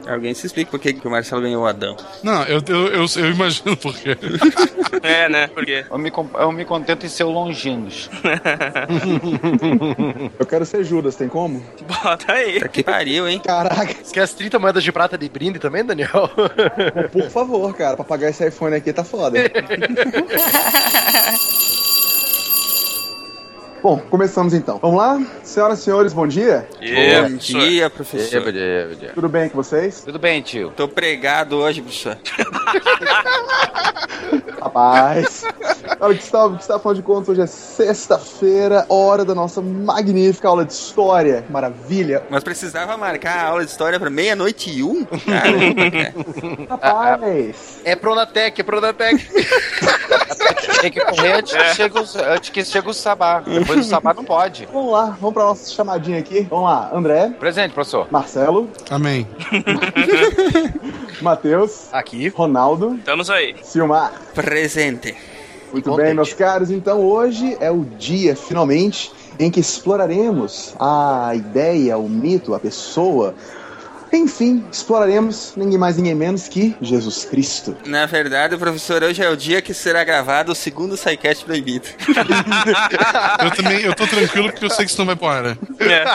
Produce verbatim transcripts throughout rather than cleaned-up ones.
Alguém se explica por que, que o Marcelo ganhou o Adão. Não, eu, eu, eu, eu imagino por quê. É, né? Por quê? Eu me, eu me contento em ser o Longinos. Eu quero ser Judas, tem como? Bota aí. Tá que pariu, hein? Caraca. Você quer as trinta moedas de prata de brinde também, Daniel? Por favor, cara, pra pagar esse iPhone aqui tá foda. Bom, começamos então. Vamos lá? Senhoras e senhores, bom dia. Yeah, Bom dia, professor. Bom dia, bom dia. Tudo bem com vocês? Tudo bem, tio? Tô pregado hoje, professor. Rapaz. Olha, Gustavo, Gustavo, afinal de contas, hoje é sexta-feira, hora da nossa magnífica aula de história. Maravilha. Mas precisava marcar a aula de história pra meia-noite e um? Caramba, cara. Rapaz. É Pronatec, é Pronatec. Tem que correr antes que chegue o, antes que chegue o sabá. Depois do sabá não pode. Vamos lá, vamos pra nossa chamadinha aqui. Vamos lá, André. Presente, professor. Marcelo. Amém. Matheus. Aqui. Ronaldo. Estamos aí. Silmar. Presente. Muito Contente. bem, meus caros. Então hoje é o dia, finalmente, em que exploraremos a ideia, o mito, a pessoa. Enfim, exploraremos ninguém mais, ninguém menos que Jesus Cristo. Na verdade, professor, hoje é o dia que será gravado o segundo SciCast proibido. Eu também, eu tô tranquilo porque eu sei que isso não vai pro ar, né? É.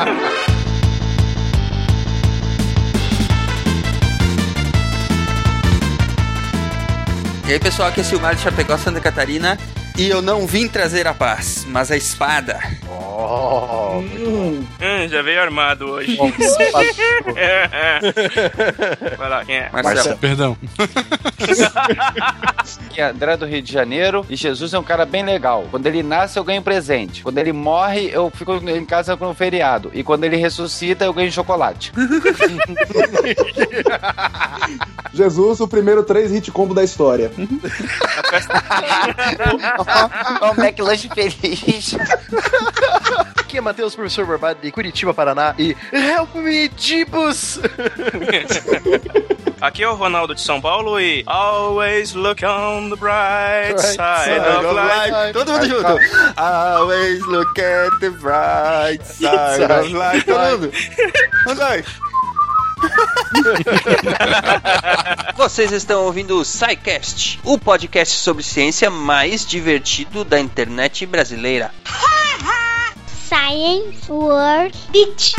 E aí, pessoal, aqui é Silmar de Chapecó, Santa Catarina. E eu não vim trazer a paz, mas a espada. Oh, Hum, já veio armado hoje. É, é. Vai lá, quem é? Marcelo. Perdão. Aqui é André do Rio de Janeiro. E Jesus é um cara bem legal. Quando ele nasce, eu ganho presente. Quando ele morre, eu fico em casa com um feriado. E quando ele ressuscita, eu ganho chocolate. Jesus, o primeiro três hit combo da história. Um McLanche feliz. Aqui é Matheus, professor Barbado de Curitiba, Paraná. E help me, Jibus! Aqui é o Ronaldo de São Paulo e always look on the bright side of life. Todo mundo junto. Always look at the bright side of life. Todo mundo. Vamos lá. Vocês estão ouvindo o SciCast, o podcast sobre ciência mais divertido da internet brasileira. Science World Beach.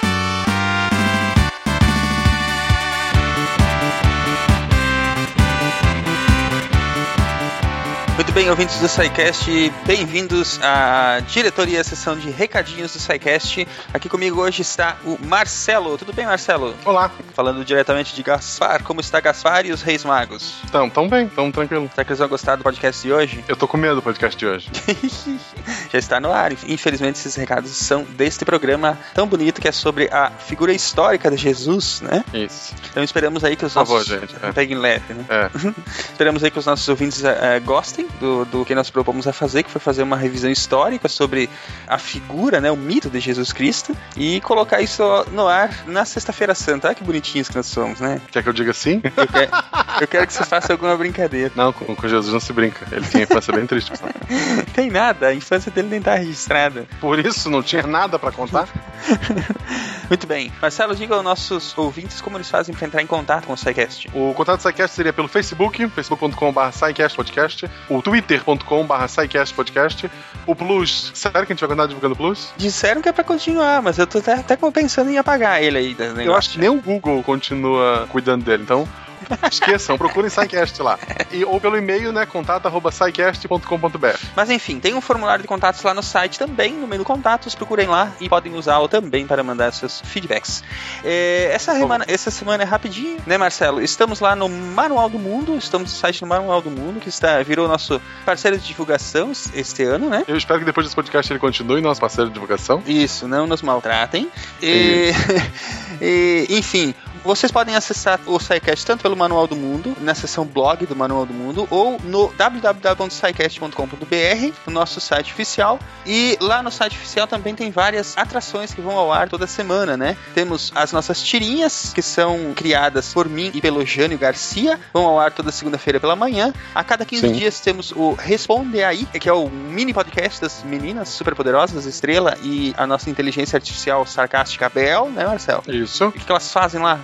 Muito bem, ouvintes do SciCast, bem-vindos à diretoria e à sessão de recadinhos do SciCast. Aqui comigo hoje está o Marcelo. Tudo bem, Marcelo? Olá. Falando diretamente de Gaspar. Como está Gaspar e os Reis Magos? Então, tão bem, tão tranquilo. Será que eles vão gostar do podcast de hoje? Eu tô com medo do podcast de hoje. Já está no ar. Infelizmente, esses recados são deste programa tão bonito que é sobre a figura histórica de Jesus, né? Isso. Então esperamos aí que os Por favor, nossos... gente. É. Peguem leve, né? É. Esperamos aí que os nossos ouvintes uh, gostem do, do que nós propomos a fazer, que foi fazer uma revisão histórica sobre a figura, né, o mito de Jesus Cristo, e colocar isso no ar na Sexta-feira Santa. Olha que bonitinhos que nós somos, né? Quer que eu diga sim? Eu, quer, eu quero que você faça alguma brincadeira. Não, com, com Jesus não se brinca. Ele tinha infância bem triste. Tem nada, a infância dele nem tá registrada. Por isso, não tinha nada pra contar? Muito bem. Marcelo, diga aos nossos ouvintes como eles fazem pra entrar em contato com o SciCast. O contato do SciCast seria pelo Facebook, facebook ponto com barra SciCast Podcast, o twitter ponto com barra SciCast Podcast, o Plus. Sério que a gente vai continuar divulgando o Plus? Disseram que é pra continuar, mas eu tô até, até pensando em apagar ele aí. Eu acho que nem o Google continua cuidando dele, então... Esqueçam, procurem SciCast lá. E, ou pelo e-mail, né, contato arroba scicast ponto com ponto b r. Mas enfim, tem um formulário de contatos lá no site também, no menu contatos, procurem lá e podem usá-lo também para mandar seus feedbacks. É, essa, semana, essa semana é rapidinho, né, Marcelo? Estamos lá no Manual do Mundo, estamos no site do Manual do Mundo, que está, virou nosso parceiro de divulgação este ano, né? Eu espero que depois desse podcast ele continue nosso parceiro de divulgação. Isso, não nos maltratem. E, e, enfim... Vocês podem acessar o SciCast tanto pelo Manual do Mundo, na seção blog do Manual do Mundo, ou no w w w ponto scicast ponto com ponto b r, no nosso site oficial. E lá no site oficial também tem várias atrações que vão ao ar toda semana, né? Temos as nossas tirinhas, que são criadas por mim e pelo Jânio Garcia, vão ao ar toda segunda-feira pela manhã. A cada quinze Sim. dias temos o Responde Aí, que é o mini podcast das meninas superpoderosas, Estrela, e a nossa inteligência artificial sarcástica Bel, né, Marcelo? Isso. O que elas fazem lá?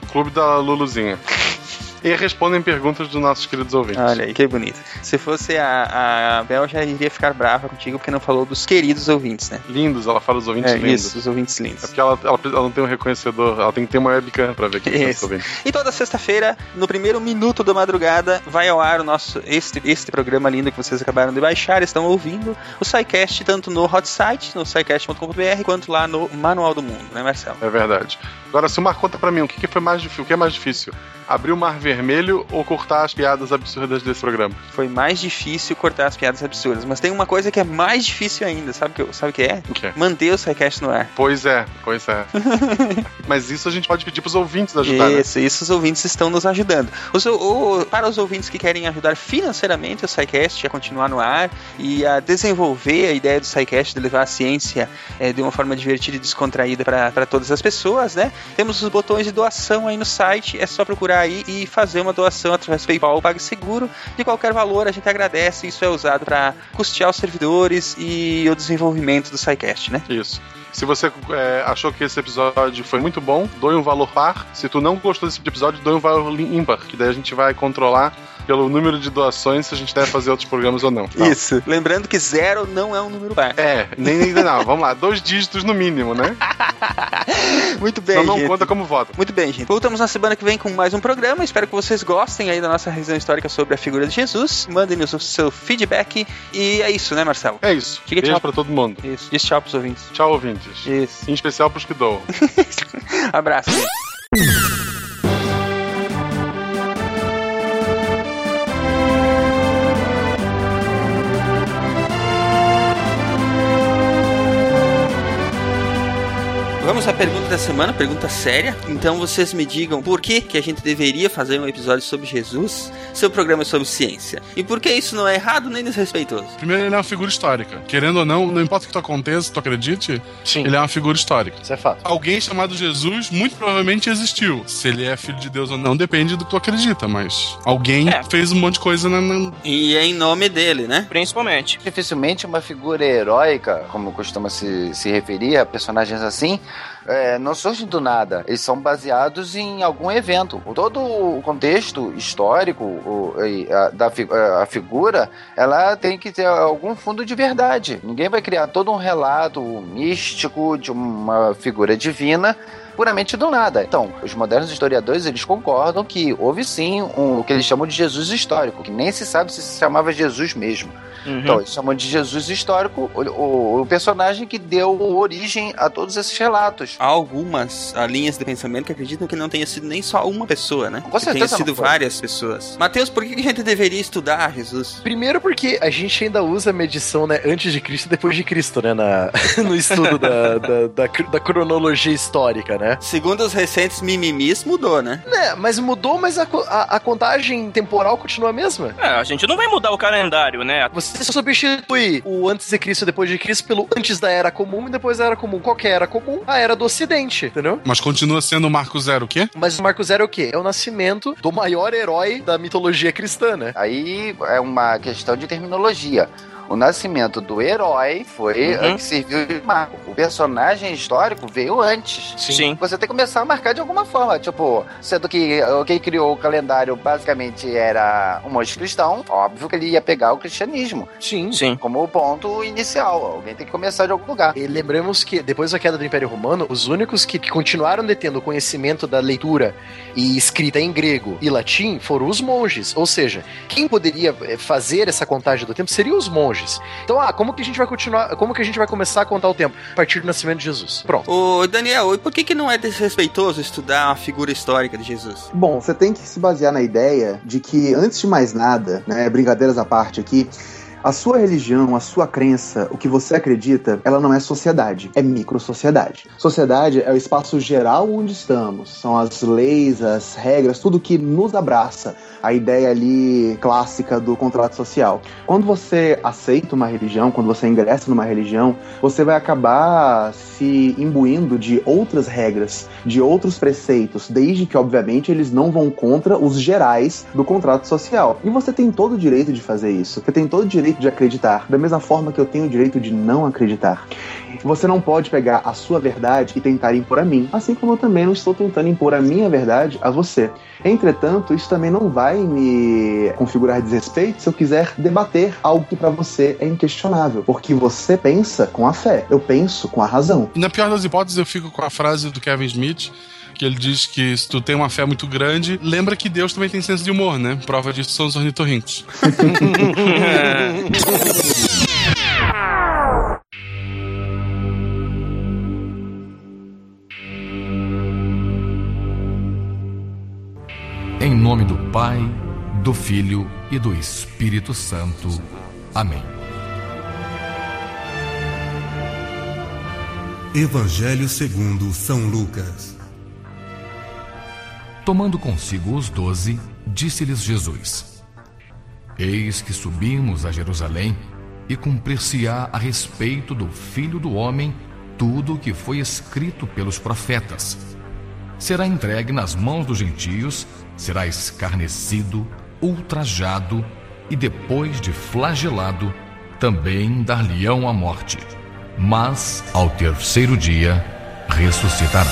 Clube da Luluzinha. E respondem perguntas dos nossos queridos ouvintes. Olha aí, que bonito. Se fosse a, a Bel, já iria ficar brava contigo porque não falou dos queridos ouvintes, né? Lindos, ela fala dos ouvintes é, lindos. Isso, os ouvintes lindos. É porque ela, ela, ela não tem um reconhecedor, ela tem que ter uma webcam pra ver quem é esse ouvinte. E toda sexta-feira, no primeiro minuto da madrugada, vai ao ar o nosso, este, este programa lindo que vocês acabaram de baixar, estão ouvindo, o SciCast, tanto no hot site, no scicast ponto com ponto b r, quanto lá no Manual do Mundo, né, Marcelo? É verdade. Agora, se o Mar conta pra mim, o que, que foi mais difícil? O que é mais difícil? Abrir o Mar Vermelho ou cortar as piadas absurdas desse programa? Foi mais difícil cortar as piadas absurdas, mas tem uma coisa que é mais difícil ainda, sabe o que, sabe que é? O que é? Manter o SciCast no ar. Pois é, pois é. Mas isso a gente pode pedir pros ouvintes ajudar, Isso, né? isso os ouvintes estão nos ajudando. Os, o, para os ouvintes que querem ajudar financeiramente o SciCast a continuar no ar e a desenvolver a ideia do SciCast de levar a ciência é, de uma forma divertida e descontraída para todas as pessoas, né? Temos os botões de doação aí no site, é só procurar aí e fazer uma doação através do PayPal ou PagSeguro. De qualquer valor, a gente agradece, isso é usado para custear os servidores e o desenvolvimento do SciCast, né? Isso. Se você é, achou que esse episódio foi muito bom, doe um valor par. Se tu não gostou desse episódio, doe um valor ímpar, que daí a gente vai controlar pelo número de doações se a gente deve fazer outros programas ou não. Não. Isso. Lembrando que zero não é um número par. É, nem ainda não. Vamos lá, dois dígitos no mínimo, né? Muito bem, Então não gente. conta como voto. Muito bem, gente. Voltamos na semana que vem com mais um programa. Espero que vocês gostem aí da nossa revisão histórica sobre a figura de Jesus. Mandem-nos o seu feedback. E é isso, né, Marcelo? É isso. Diga Beijo tchau pra todo mundo. Isso. Diz tchau pros ouvintes. Tchau, ouvintes. Isso. Em especial pros que doam. Abraço, gente. Vamos à pergunta da semana, pergunta séria. Então vocês me digam por que, que a gente deveria fazer um episódio sobre Jesus, seu programa é sobre ciência. E por que isso não é errado nem desrespeitoso? Primeiro, ele é uma figura histórica. Querendo ou não, não importa o que tu aconteça, tu acredite, Sim. ele é uma figura histórica. Isso é fato. Alguém chamado Jesus muito provavelmente existiu. Se ele é filho de Deus ou não, depende do que tu acredita, mas alguém É. fez um monte de coisa na... na... E é em nome dele, né? Principalmente. Dificilmente uma figura heróica, como costuma se, se referir a personagens assim, é, não surgem do nada. Eles são baseados em algum evento. Todo o contexto histórico o, a, da a figura, ela tem que ter algum fundo de verdade. Ninguém vai criar todo um relato místico de uma figura divina puramente do nada. Então, os modernos historiadores, eles concordam que houve sim um, o que eles chamam de Jesus histórico, que nem se sabe se se chamava Jesus mesmo. Uhum. Então, eles chamam de Jesus histórico o, o, o personagem que deu origem a todos esses relatos. Há algumas há linhas de pensamento que acreditam que não tenha sido nem só uma pessoa, né? Com que certeza tenha sido não foi. várias pessoas. Mateus, por que a gente deveria estudar Jesus? Primeiro porque a gente ainda usa a medição, né, antes de Cristo e depois de Cristo, né, na, no estudo da, da, da, da cronologia histórica, né? Segundo os recentes mimimis, mudou, né? Né, mas mudou, mas a, co- a, a contagem temporal continua a mesma. É, a gente não vai mudar o calendário, né? Você substitui o antes de Cristo e depois de Cristo pelo antes da Era Comum e depois da Era Comum. Qual que é a Era Comum? A Era do Ocidente, entendeu? Mas continua sendo o Marco Zero o quê? Mas o Marco Zero é o quê? É o nascimento do maior herói da mitologia cristã, né? Aí é uma questão de terminologia. O nascimento do herói foi Uhum. o que serviu de marco. O personagem histórico veio antes. Sim. Você tem que começar a marcar de alguma forma. Tipo, sendo que uh, quem criou o calendário basicamente era um monge cristão, óbvio que ele ia pegar o cristianismo Sim. Sim. como o ponto inicial. Alguém tem que começar de algum lugar. E lembramos que depois da queda do Império Romano, os únicos que, que continuaram detendo o conhecimento da leitura e escrita em grego e latim foram os monges. Ou seja, quem poderia eh, fazer essa contagem do tempo seriam os monges. Então, ah, como que a gente vai continuar, como que a gente vai começar a contar o tempo? A partir do nascimento de Jesus. Pronto. Ô, Daniel, e por que que não é desrespeitoso estudar a figura histórica de Jesus? Bom, você tem que se basear na ideia de que, antes de mais nada, né, brincadeiras à parte aqui, a sua religião, a sua crença, o que você acredita, ela não é sociedade, é microsociedade. Sociedade é o espaço geral onde estamos, são as leis, as regras, tudo que nos abraça, a ideia ali clássica do contrato social. Quando você aceita uma religião, quando você ingressa numa religião, você vai acabar se imbuindo de outras regras, de outros preceitos, desde que, obviamente, eles não vão contra os gerais do contrato social. E você tem todo o direito de fazer isso. Você tem todo o direito de acreditar, da mesma forma que eu tenho o direito de não acreditar. Você não pode pegar a sua verdade e tentar impor a mim, assim como eu também não estou tentando impor a minha verdade a você. Entretanto, isso também não vai me configurar desrespeito se eu quiser debater algo que pra você é inquestionável, porque você pensa com a fé, eu penso com a razão. E na pior das hipóteses, eu fico com a frase do Kevin Smith, que ele diz que se tu tem uma fé muito grande, lembra que Deus também tem senso de humor, né? Prova disso são os ornitorrincos. Em nome do Pai, do Filho e do Espírito Santo. Amém. Evangelho segundo São Lucas. Tomando consigo os doze, disse-lhes Jesus: Eis que subimos a Jerusalém, e cumprir-se-á a respeito do Filho do Homem tudo o que foi escrito pelos profetas. Será entregue nas mãos dos gentios, será escarnecido, ultrajado, e depois de flagelado, também dar-lhe-ão a morte. Mas, ao terceiro dia, ressuscitará.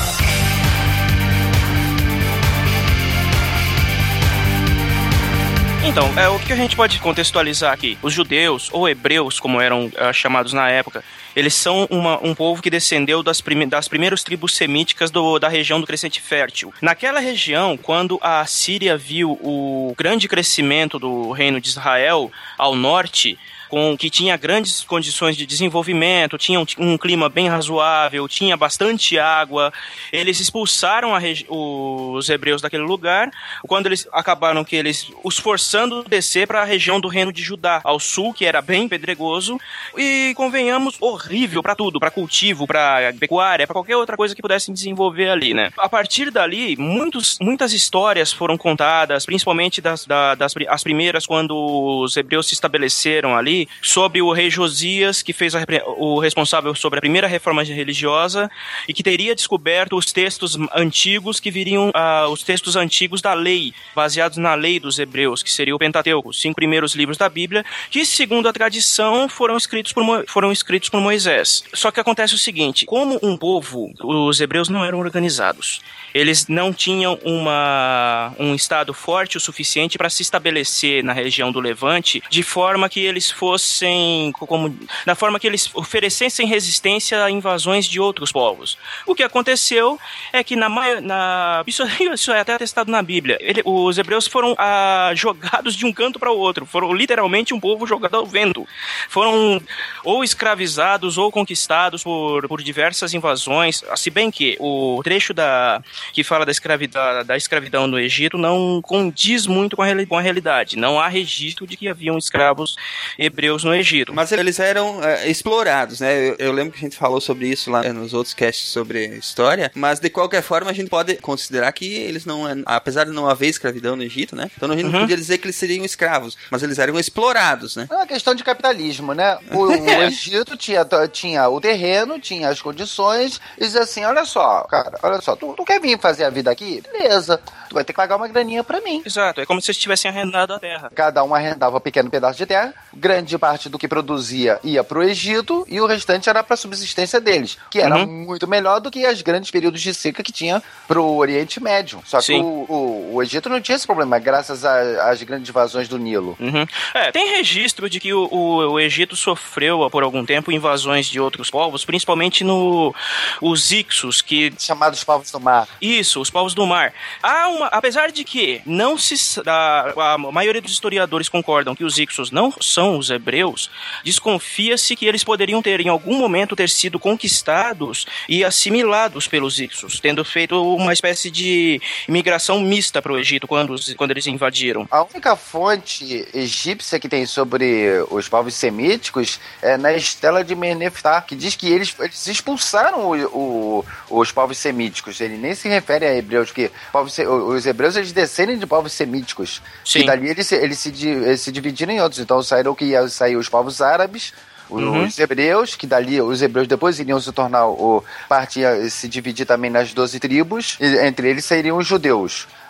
Então, é, o que a gente pode contextualizar aqui? Os judeus, ou hebreus, como eram é, chamados na época, eles são uma, um povo que descendeu das, prime, das primeiras tribos semíticas do, da região do Crescente Fértil. Naquela região, quando a Síria viu o grande crescimento do reino de Israel ao norte, com, que tinha grandes condições de desenvolvimento, tinha um, um clima bem razoável, tinha bastante água, eles expulsaram a regi- os hebreus daquele lugar, quando eles acabaram que eles os forçando a descer para a região do reino de Judá, ao sul, que era bem pedregoso, e convenhamos, horrível para tudo, para cultivo, para pecuária, para qualquer outra coisa que pudessem desenvolver ali, né? A partir dali, muitos, muitas histórias foram contadas, principalmente das, da, das as primeiras, quando os hebreus se estabeleceram ali, sobre o rei Josias, que fez a, o responsável sobre a primeira reforma religiosa e que teria descoberto os textos antigos que viriam, uh, os textos antigos da lei, baseados na lei dos hebreus, que seria o Pentateuco, os cinco primeiros livros da Bíblia, que, segundo a tradição, foram escritos por, Mo, foram escritos por Moisés. Só que acontece o seguinte, como um povo, os hebreus não eram organizados. Eles não tinham uma, um estado forte o suficiente para se estabelecer na região do Levante, de forma que eles fossem, como, da forma que eles oferecessem resistência a invasões de outros povos. O que aconteceu é que na, na isso, isso é até atestado na Bíblia. Ele, os hebreus foram ah, jogados de um canto para o outro, foram literalmente um povo jogado ao vento. Foram ou escravizados ou conquistados por, por diversas invasões, se bem que o trecho da que fala da escravidão, da escravidão no Egito não condiz muito com a, com a realidade. Não há registro de que haviam escravos hebreus no Egito. Mas eles eram é, explorados, né? Eu, eu lembro que a gente falou sobre isso lá nos outros casts sobre história, mas de qualquer forma a gente pode considerar que eles não, apesar de não haver escravidão no Egito, né? Então a gente uhum. não podia dizer que eles seriam escravos, mas eles eram explorados, né? É uma questão de capitalismo, né? O, o Egito tinha, tinha o terreno, tinha as condições, e dizia assim, olha só, cara, olha só, tu, tu quer vir fazer a vida aqui? Beleza. Tu vai ter que pagar uma graninha pra mim. Exato, é como se eles tivessem arrendado a terra. Cada um arrendava um pequeno pedaço de terra, grande parte do que produzia ia pro Egito e o restante era pra subsistência deles, que era uhum. muito melhor do que as grandes períodos de seca que tinha pro Oriente Médio. Só que o, o, o Egito não tinha esse problema, graças às grandes vazões do Nilo. Uhum. É, tem registro de que o, o, o Egito sofreu por algum tempo invasões de outros povos, principalmente no os Ixos, que... chamados povos do mar. Isso, os povos do mar. Há uma, apesar de que não se, a, a maioria dos historiadores concordam que os Ixos não são os hebreus, desconfia-se que eles poderiam ter em algum momento ter sido conquistados e assimilados pelos Ixos, tendo feito uma espécie de imigração mista para o Egito quando, quando eles invadiram. A única fonte egípcia que tem sobre os povos semíticos é na Estela de Meneftar, que diz que eles, eles expulsaram o, o, os povos semíticos. Ele nem se refere a hebreus, porque povos, os hebreus eles descendem de povos semíticos. Sim. E dali eles, eles, se, eles se dividiram em outros. Então saíram que ia sair os povos árabes, os uhum. hebreus, que dali os hebreus depois iriam se tornar o parte ia se dividir também nas doze tribos, e entre eles sairiam os judeus.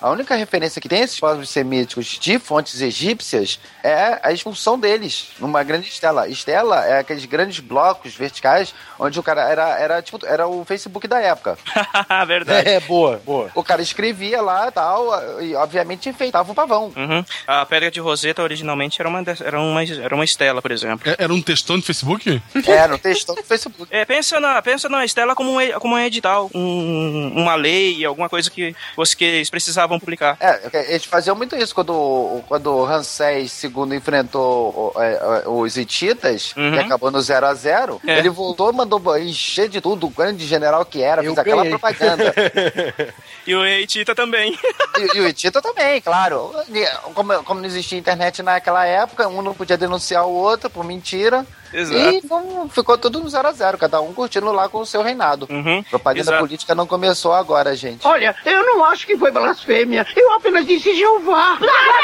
A única referência que tem esses povos semíticos de fontes egípcias é a expulsão deles numa grande estela. Estela é aqueles grandes blocos verticais onde o cara era, era tipo, era o Facebook da época. Verdade. É, boa, boa. O cara escrevia lá e tal, e obviamente enfeitava o pavão. Uhum. A pedra de Roseta originalmente era uma, era uma, era uma estela, por exemplo. É, era um textão de Facebook? Era um textão do Facebook. É, pensa na, pensa na estela como um, como um edital, um, uma lei, alguma coisa que vocês precisavam publicar. É, eles faziam muito isso quando, quando Ramsés segundo enfrentou é, os hititas, uhum. que acabou no zero a zero, é. ele voltou e mandou encher de tudo, o grande general que era, Eu fez aquela ganhei. propaganda. E o hitita também. E, e o hitita também, claro. Como, como não existia internet naquela época, um não podia denunciar o outro por mentira. Exato. E então, ficou tudo no zero a zero, cada um curtindo lá com o seu reinado. Uhum. Propaganda Exato. política não começou agora, gente. Olha, eu não acho que foi blasfêmia. Eu apenas disse Jeová.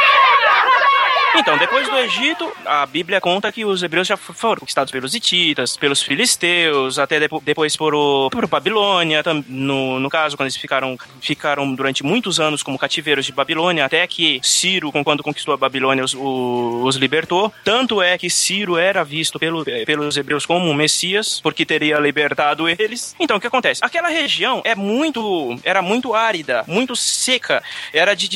Então, depois do Egito, a Bíblia conta que os hebreus já foram conquistados pelos hititas, pelos filisteus, até depo- depois por, o, por Babilônia, tam, no, no caso, quando eles ficaram, ficaram durante muitos anos como cativeiros de Babilônia, até que Ciro, quando conquistou a Babilônia, os, o, os libertou. Tanto é que Ciro era visto pelo, pelos hebreus como um Messias, porque teria libertado eles. Então, o que acontece? Aquela região é muito, era muito árida, muito seca, era de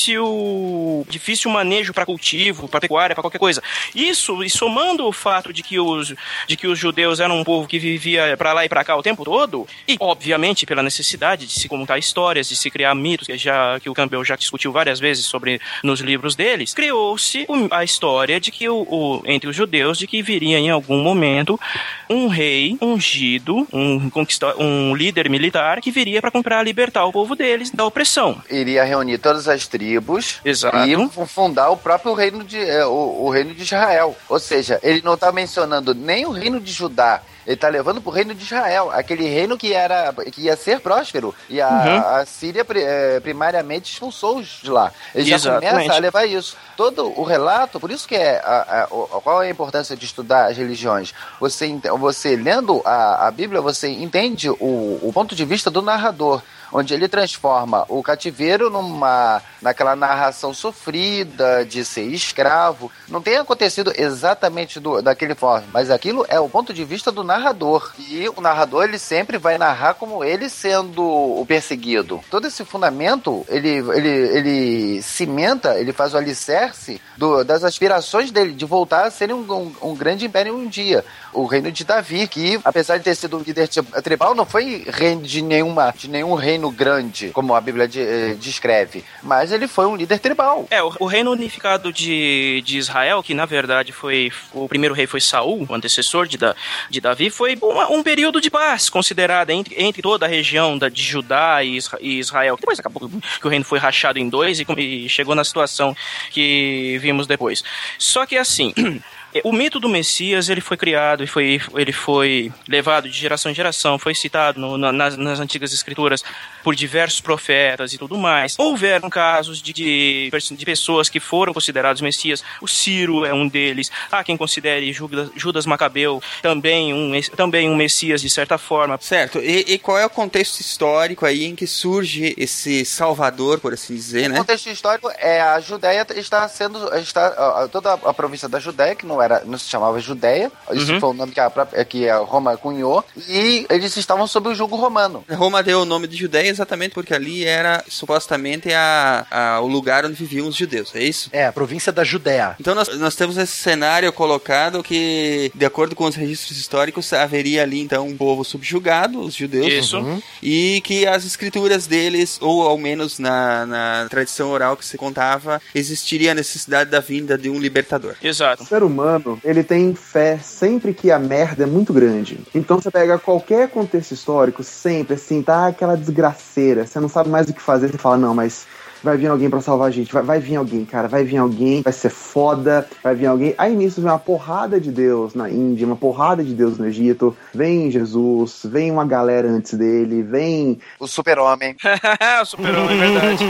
difícil, difícil manejo para cultivo, para pecuária, para qualquer coisa. Isso, e somando o fato de que os, de que os judeus eram um povo que vivia para lá e para cá o tempo todo, e obviamente pela necessidade de se contar histórias, de se criar mitos, que, já, que o Campbell já discutiu várias vezes sobre nos livros deles, criou-se a história de que o, o, entre os judeus, de que viria em algum momento um rei ungido, um, conquista, um líder militar que viria para libertar o povo deles da opressão. Iria reunir todas as tribos. Exato. E fundar o próprio reino de, é, o, o reino de Israel. Ou seja, ele não está mencionando nem o reino de Judá, ele está levando para o reino de Israel, aquele reino que, era, que ia ser próspero. E a, uhum. a Síria é, primariamente expulsou-os de lá. Ele já Exatamente. começa a levar isso. Todo o relato, por isso que é a, a, a, qual é a importância de estudar as religiões? Você, você lendo a, a Bíblia, você entende o, o ponto de vista do narrador, onde ele transforma o cativeiro numa, naquela narração sofrida de ser escravo. Não tem acontecido exatamente do, daquele forma, mas aquilo é o ponto de vista do narrador. E o narrador, ele sempre vai narrar como ele sendo o perseguido. Todo esse fundamento, ele, ele, ele cimenta, ele faz o alicerce do, das aspirações dele, de voltar a ser um, um, um grande império um dia. O reino de Davi, que apesar de ter sido um líder tribal, não foi reino de, nenhuma, de nenhum reino grande, como a Bíblia de, eh, descreve, mas ele foi um líder tribal. É, o, o reino unificado de, de Israel, que na verdade foi, o primeiro rei foi Saul, o antecessor de, da, de Davi, foi um, um período de paz considerado entre, entre toda a região da, de Judá e, Isra, e Israel. Depois acabou que o reino foi rachado em dois e, e chegou na situação que vimos depois. Só que assim... O mito do Messias, ele foi criado e foi, ele foi levado de geração em geração, foi citado no, na, nas, nas antigas escrituras por diversos profetas e tudo mais. Houveram casos de, de, de pessoas que foram considerados Messias. O Ciro é um deles. Há quem considere Judas, Judas Macabeu também um, também um Messias de certa forma. Certo. E, e qual é o contexto histórico aí em que surge esse Salvador, por assim dizer, né? O contexto histórico é a Judéia está sendo... Está, toda a província da Judéia, que não era, não se chamava Judéia, isso uhum. foi o nome que a, que a Roma cunhou, e eles estavam sob o jugo romano. Roma deu o nome de Judéia exatamente porque ali era supostamente a, a, o lugar onde viviam os judeus, é isso? É, a província da Judéia. Então nós, nós temos esse cenário colocado que, de acordo com os registros históricos, haveria ali então um povo subjugado, os judeus, isso. Uhum, e que as escrituras deles, ou ao menos na, na tradição oral que se contava, existiria a necessidade da vinda de um libertador. Exato. O ser humano, ele tem fé sempre que a merda é muito grande. Então você pega qualquer contexto histórico, sempre assim, tá aquela desgraceira, você não sabe mais o que fazer, você fala, não, mas vai vir alguém pra salvar a gente, vai, vai vir alguém, cara, vai vir alguém, vai ser foda, vai vir alguém. Aí nisso vem uma porrada de Deus na Índia, uma porrada de Deus no Egito, vem Jesus, vem uma galera antes dele, vem... O super-homem. O super-homem, é verdade.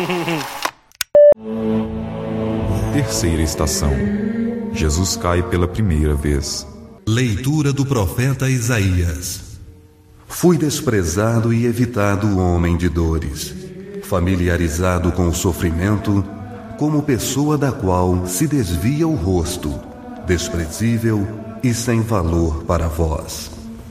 Terceira estação. Jesus cai pela primeira vez. Leitura do profeta Isaías. Fui desprezado e evitado homem de dores. familiarizado com o sofrimento, como pessoa da qual se desvia o rosto, desprezível e sem valor para vós.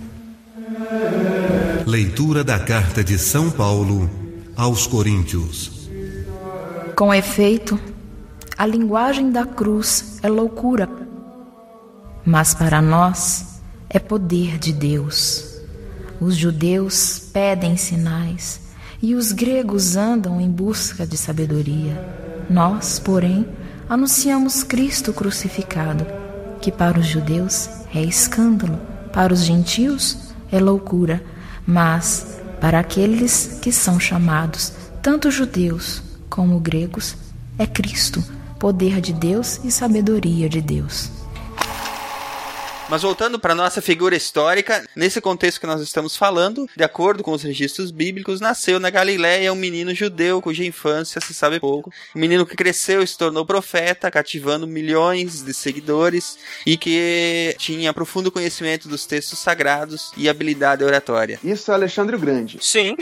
Leitura da Carta de São Paulo aos Coríntios. Com efeito, a linguagem da cruz é loucura, mas para nós é poder de Deus. Os judeus pedem sinais e os gregos andam em busca de sabedoria. Nós, porém, anunciamos Cristo crucificado, que para os judeus é escândalo, para os gentios é loucura, mas para aqueles que são chamados, tanto judeus como gregos, é Cristo, poder de Deus e sabedoria de Deus. Mas voltando para nossa figura histórica, nesse contexto que nós estamos falando, de acordo com os registros bíblicos, nasceu na Galiléia um menino judeu cuja infância se sabe pouco. Um menino que cresceu e se tornou profeta, cativando milhões de seguidores e que tinha profundo conhecimento dos textos sagrados e habilidade oratória. Isso é Alexandre o Grande. Sim.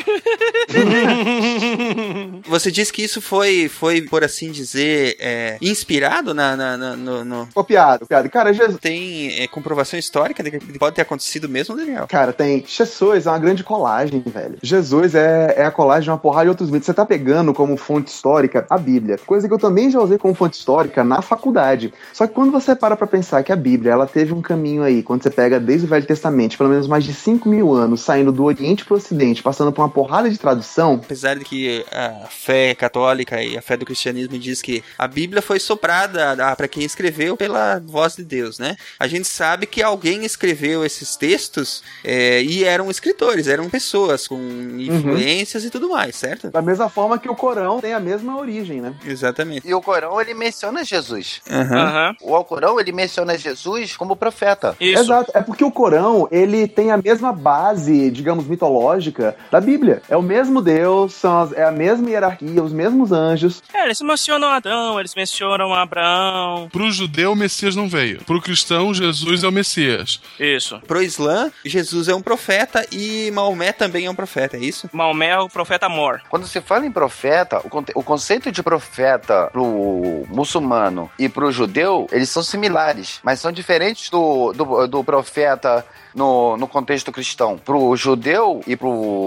Você disse que isso foi, foi por assim dizer, é, inspirado na, na, na, no, no... Copiado, copiado. Cara, Jesus... Tem é, comprovação histórica de que pode ter acontecido mesmo, Daniel? Cara, tem. Jesus é uma grande colagem, velho. Jesus é, é a colagem de uma porrada de outros mitos. Você tá pegando como fonte histórica a Bíblia, coisa que eu também já usei como fonte histórica na faculdade. Só que quando você para pra pensar que a Bíblia, ela teve um caminho aí, quando você pega desde o Velho Testamento, pelo menos mais de cinco mil anos, saindo do Oriente pro Ocidente, passando por uma porrada de tradução. Apesar de que a fé católica e a fé do cristianismo diz que a Bíblia foi soprada para quem escreveu pela voz de Deus, né? A gente sabe que alguém escreveu esses textos é, e eram escritores, eram pessoas com influências uhum. e tudo mais, certo? Da mesma forma que o Corão tem a mesma origem, né? Exatamente. E o Corão, ele menciona Jesus. Uhum. Uhum. O Alcorão, ele menciona Jesus como profeta. Isso. Exato. É porque o Corão, ele tem a mesma base, digamos, mitológica da Bíblia. É o mesmo Deus, são as, é a mesma hierarquia, os mesmos anjos. É, eles mencionam Adão, eles mencionam Abraão. Pro judeu, o Messias não veio. Pro cristão, Jesus é o Messias. Isso. Pro Islã, Jesus é um profeta e Maomé também é um profeta, é isso? Maomé é o profeta Mor. Quando se fala em profeta, o, conte- o conceito de profeta pro muçulmano e pro judeu, eles são similares, mas são diferentes do, do, do profeta no, no contexto cristão. Pro judeu e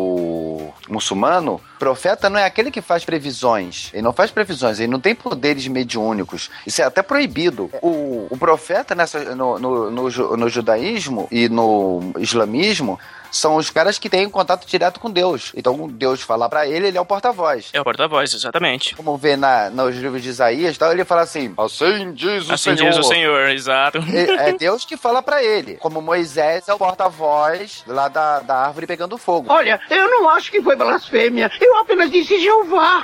pro muçulmano, profeta não é aquele que faz previsões. Ele não faz previsões, ele não tem poderes mediúnicos. Isso é até proibido. O, o profeta nessa, no, no, no, no judaísmo e no islamismo são os caras que têm contato direto com Deus. Então, Deus fala pra ele, ele é o porta-voz. É o porta-voz, exatamente. Como vê na, nos livros de Isaías, então ele fala assim, assim diz o assim Senhor. Assim diz o Senhor, exato. É, é Deus que fala pra ele. Como Moisés é o porta-voz lá da, da árvore pegando fogo. Olha, eu não acho que foi blasfêmia. Eu apenas disse Jeová.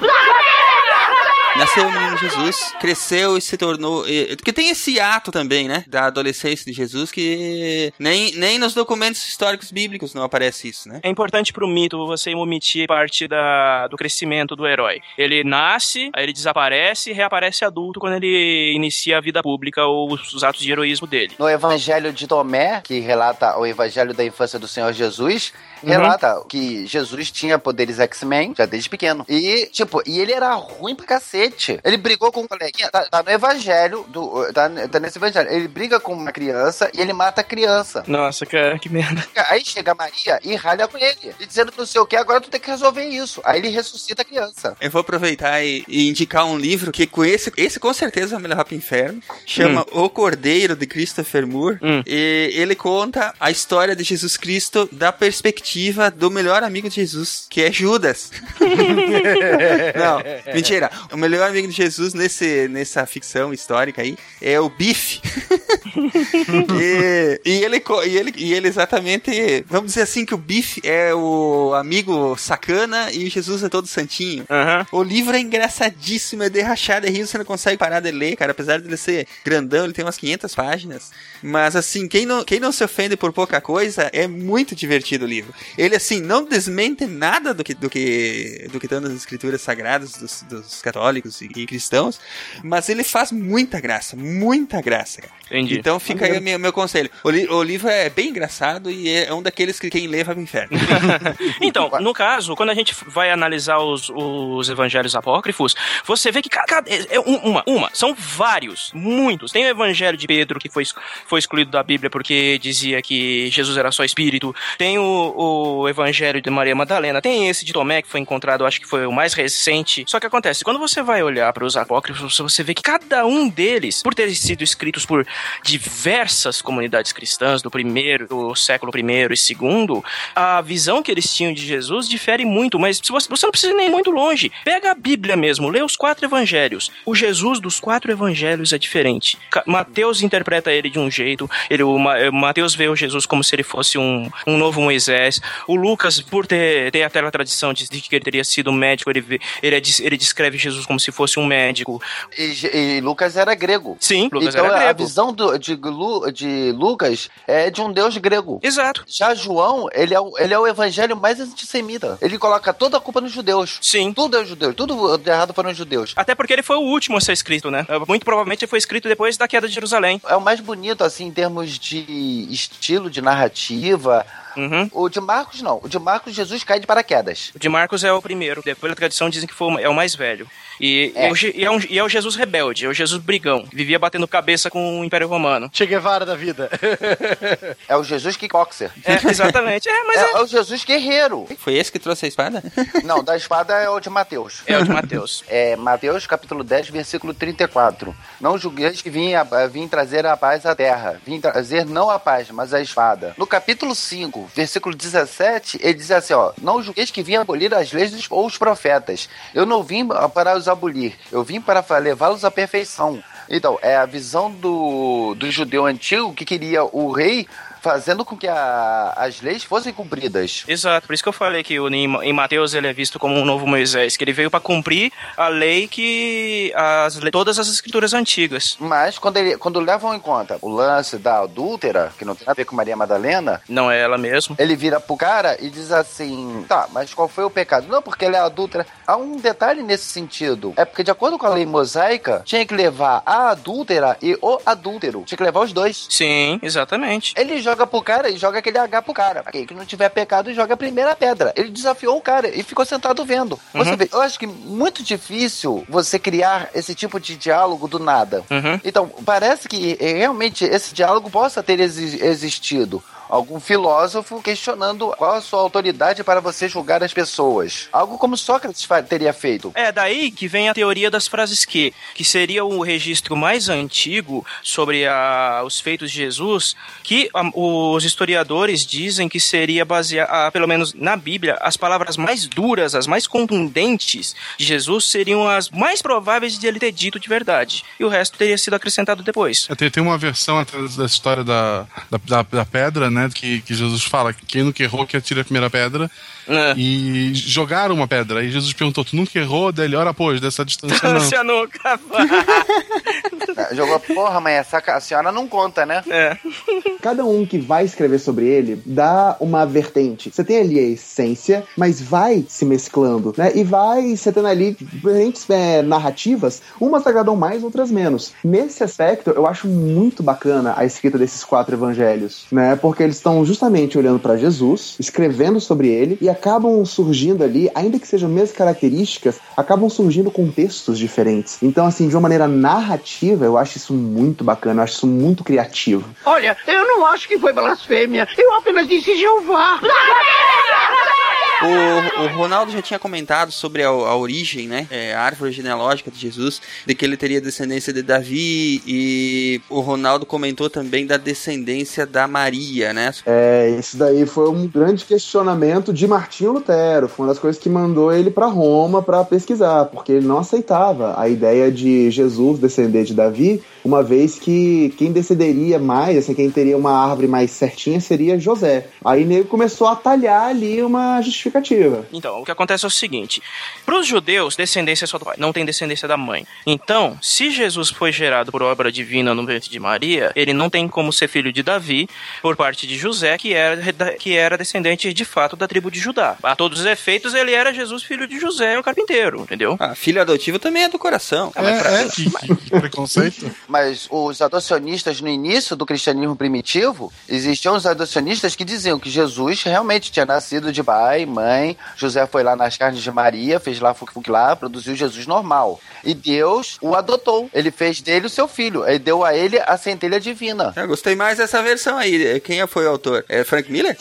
Nasceu o menino Jesus, cresceu e se tornou... Porque tem esse ato também, né? Da adolescência de Jesus que nem, nem nos documentos históricos bíblicos não aparece isso, né? É importante pro mito você omitir parte da, do crescimento do herói. Ele nasce, aí ele desaparece e reaparece adulto quando ele inicia a vida pública ou os atos de heroísmo dele. No Evangelho de Tomé, que relata o Evangelho da infância do Senhor Jesus, relata uhum. que Jesus tinha poderes X-Men já desde pequeno. E, tipo, e ele era ruim pra cacete. Ele brigou com um coleguinha, tá, tá no evangelho, do, tá, tá nesse evangelho. Ele briga com uma criança e ele mata a criança. Nossa, cara, que merda. Aí chega a Maria e ralha com ele. E dizendo que não sei o que, agora tu tem que resolver isso. Aí ele ressuscita a criança. Eu vou aproveitar e, e indicar um livro que com esse, esse com certeza vai me levar pro inferno. Chama hum. O Cordeiro, de Christopher Moore. Hum. E ele conta a história de Jesus Cristo da perspectiva do melhor amigo de Jesus, que é Judas. Não, mentira. O melhor amigo de Jesus nesse, nessa ficção histórica aí é o Bife. e, e, ele, e, ele, e ele exatamente, vamos dizer assim, que o Bife é o amigo sacana e Jesus é todo santinho. Uhum. O livro é engraçadíssimo, é derrachado, é rio, você não consegue parar de ler, cara, apesar de ele ser grandão, ele tem umas quinhentas páginas, mas assim, quem não, quem não se ofende por pouca coisa, é muito divertido o livro. Ele assim, não desmente nada do que do que, do que estão nas escrituras sagradas dos, dos católicos e cristãos, mas ele faz muita graça, muita graça, cara. Entendi. Então fica aí o meu, meu conselho. O, li, o livro é bem engraçado e é um daqueles que quem lê vai pro inferno. Então, no caso, quando a gente vai analisar os, os evangelhos apócrifos, você vê que cada, é uma, uma, são vários, muitos. Tem o evangelho de Pedro, que foi, foi excluído da Bíblia porque dizia que Jesus era só espírito. Tem o, o evangelho de Maria Madalena. Tem esse de Tomé, que foi encontrado, acho que foi o mais recente. Só que acontece, quando você vai olhar para os apócrifos, você vê que cada um deles, por terem sido escritos por diversas comunidades cristãs do primeiro, do século primeiro e segundo, a visão que eles tinham de Jesus difere muito, mas se você, você não precisa ir nem muito longe. Pega a Bíblia mesmo, lê os quatro evangelhos. O Jesus dos quatro evangelhos é diferente. Mateus interpreta ele de um jeito, ele, o Mateus vê o Jesus como se ele fosse um, um novo Moisés. O Lucas, por ter, ter aquela tradição de, de que ele teria sido médico, ele, ele, ele descreve Jesus como se fosse um médico. E, e Lucas era grego. Sim, Lucas então, era grego. A visão do, de, de Lucas é de um Deus grego. Exato. Já João, ele é, o, ele é o evangelho mais antissemita. Ele coloca toda a culpa nos judeus. Sim. Tudo é judeu. Tudo de errado foram os judeus. Até porque ele foi o último a ser escrito, né? Muito provavelmente ele foi escrito depois da queda de Jerusalém. É o mais bonito, assim, em termos de estilo, de narrativa. Uhum. O de Marcos não. O de Marcos, Jesus cai de paraquedas. O de Marcos é o primeiro. Depois da tradição dizem que foi o, é o mais velho. E é. É, o, e, é um, e é o Jesus rebelde, é o Jesus brigão. Vivia batendo cabeça com o Império Romano. Che Guevara da vida. É o Jesus kickboxer. É, exatamente. É, mas é, é... é o Jesus guerreiro. Foi esse que trouxe a espada? Não, da espada é o de Mateus. É o de Mateus. É Mateus capítulo dez, versículo trinta e quatro. Não julgueis que vim, a, vim trazer a paz à terra. Vim trazer não a paz, mas a espada. No capítulo cinco, versículo dezessete, ele diz assim, ó: não julgueis que vim abolir as leis ou os profetas. Eu não vim para os abolir, eu vim para levá-los à perfeição. Então, é a visão do, do judeu antigo que queria o rei fazendo com que a, as leis fossem cumpridas. Exato, por isso que eu falei que o, em Mateus ele é visto como um novo Moisés, que ele veio para cumprir a lei que as, todas as escrituras antigas. Mas quando, ele, quando levam em conta o lance da adúltera, que não tem nada a ver com Maria Madalena, não é ela mesmo, ele vira pro cara e diz assim, tá, mas qual foi o pecado? Não, porque ela é adúltera. Há um detalhe nesse sentido, é porque de acordo com a lei mosaica, tinha que levar a adúltera e o adúltero, tinha que levar os dois. Sim, exatamente. Ele joga joga pro cara e joga aquele H pro cara. Quem que não tiver pecado, joga a primeira pedra. Ele desafiou o cara e ficou sentado vendo. Uhum. Você vê, eu acho que muito difícil você criar esse tipo de diálogo do nada. Uhum. Então, parece que realmente esse diálogo possa ter existido. Algum filósofo questionando qual a sua autoridade para você julgar as pessoas. Algo como Sócrates teria feito. É daí que vem a teoria das frases que, que seria o registro mais antigo sobre a, os feitos de Jesus, que a, os historiadores dizem que seria baseado, pelo menos na Bíblia, as palavras mais duras, as mais contundentes de Jesus seriam as mais prováveis de ele ter dito de verdade. E o resto teria sido acrescentado depois. Tem, tem uma versão até da história da, da, da, da pedra, né? Que, que Jesus fala que quem nunca errou que atira a primeira pedra. É. E jogaram uma pedra. Aí Jesus perguntou: tu nunca errou? Daí ele, ora, pois, dessa distância não. Você nunca. Jogou, porra, mas essa a senhora não conta, né? É. Cada um que vai escrever sobre ele dá uma vertente. Você tem ali a essência, mas vai se mesclando, né? E vai você tendo ali diferentes é, narrativas, umas agradam mais, outras menos. Nesse aspecto, eu acho muito bacana a escrita desses quatro evangelhos, né? Porque eles estão justamente olhando para Jesus, escrevendo sobre ele, e acabam surgindo ali, ainda que sejam as mesmas características, acabam surgindo contextos diferentes. Então, assim, de uma maneira narrativa, eu acho isso muito bacana, eu acho isso muito criativo. Olha, eu não acho que foi blasfêmia, eu apenas disse Jeová. O, o Ronaldo já tinha comentado sobre a, a origem, né? É, a árvore genealógica de Jesus, de que ele teria descendência de Davi, e o Ronaldo comentou também da descendência da Maria, né? É, isso daí foi um grande questionamento de Martinho Lutero, foi uma das coisas que mandou ele para Roma para pesquisar, porque ele não aceitava a ideia de Jesus descender de Davi, uma vez que quem descenderia mais, assim, quem teria uma árvore mais certinha seria José. Aí ele começou a talhar ali uma justificação justificativa. Então, o que acontece é o seguinte: para os judeus, descendência só do pai, não tem descendência da mãe. Então, se Jesus foi gerado por obra divina no ventre de Maria, ele não tem como ser filho de Davi por parte de José, que era, que era descendente de fato da tribo de Judá. A todos os efeitos, ele era Jesus, filho de José, o carpinteiro, entendeu? Ah, filho adotivo também é do coração. É, é, é que, que preconceito. Mas os adocionistas no início do cristianismo primitivo, existiam os adocionistas que diziam que Jesus realmente tinha nascido de pai, mãe, José foi lá nas carnes de Maria, fez lá fuque-fuque lá, produziu Jesus normal. E Deus o adotou. Ele fez dele o seu filho. Ele deu a ele a centelha divina. Eu gostei mais dessa versão aí. Quem foi o autor? É Frank Miller?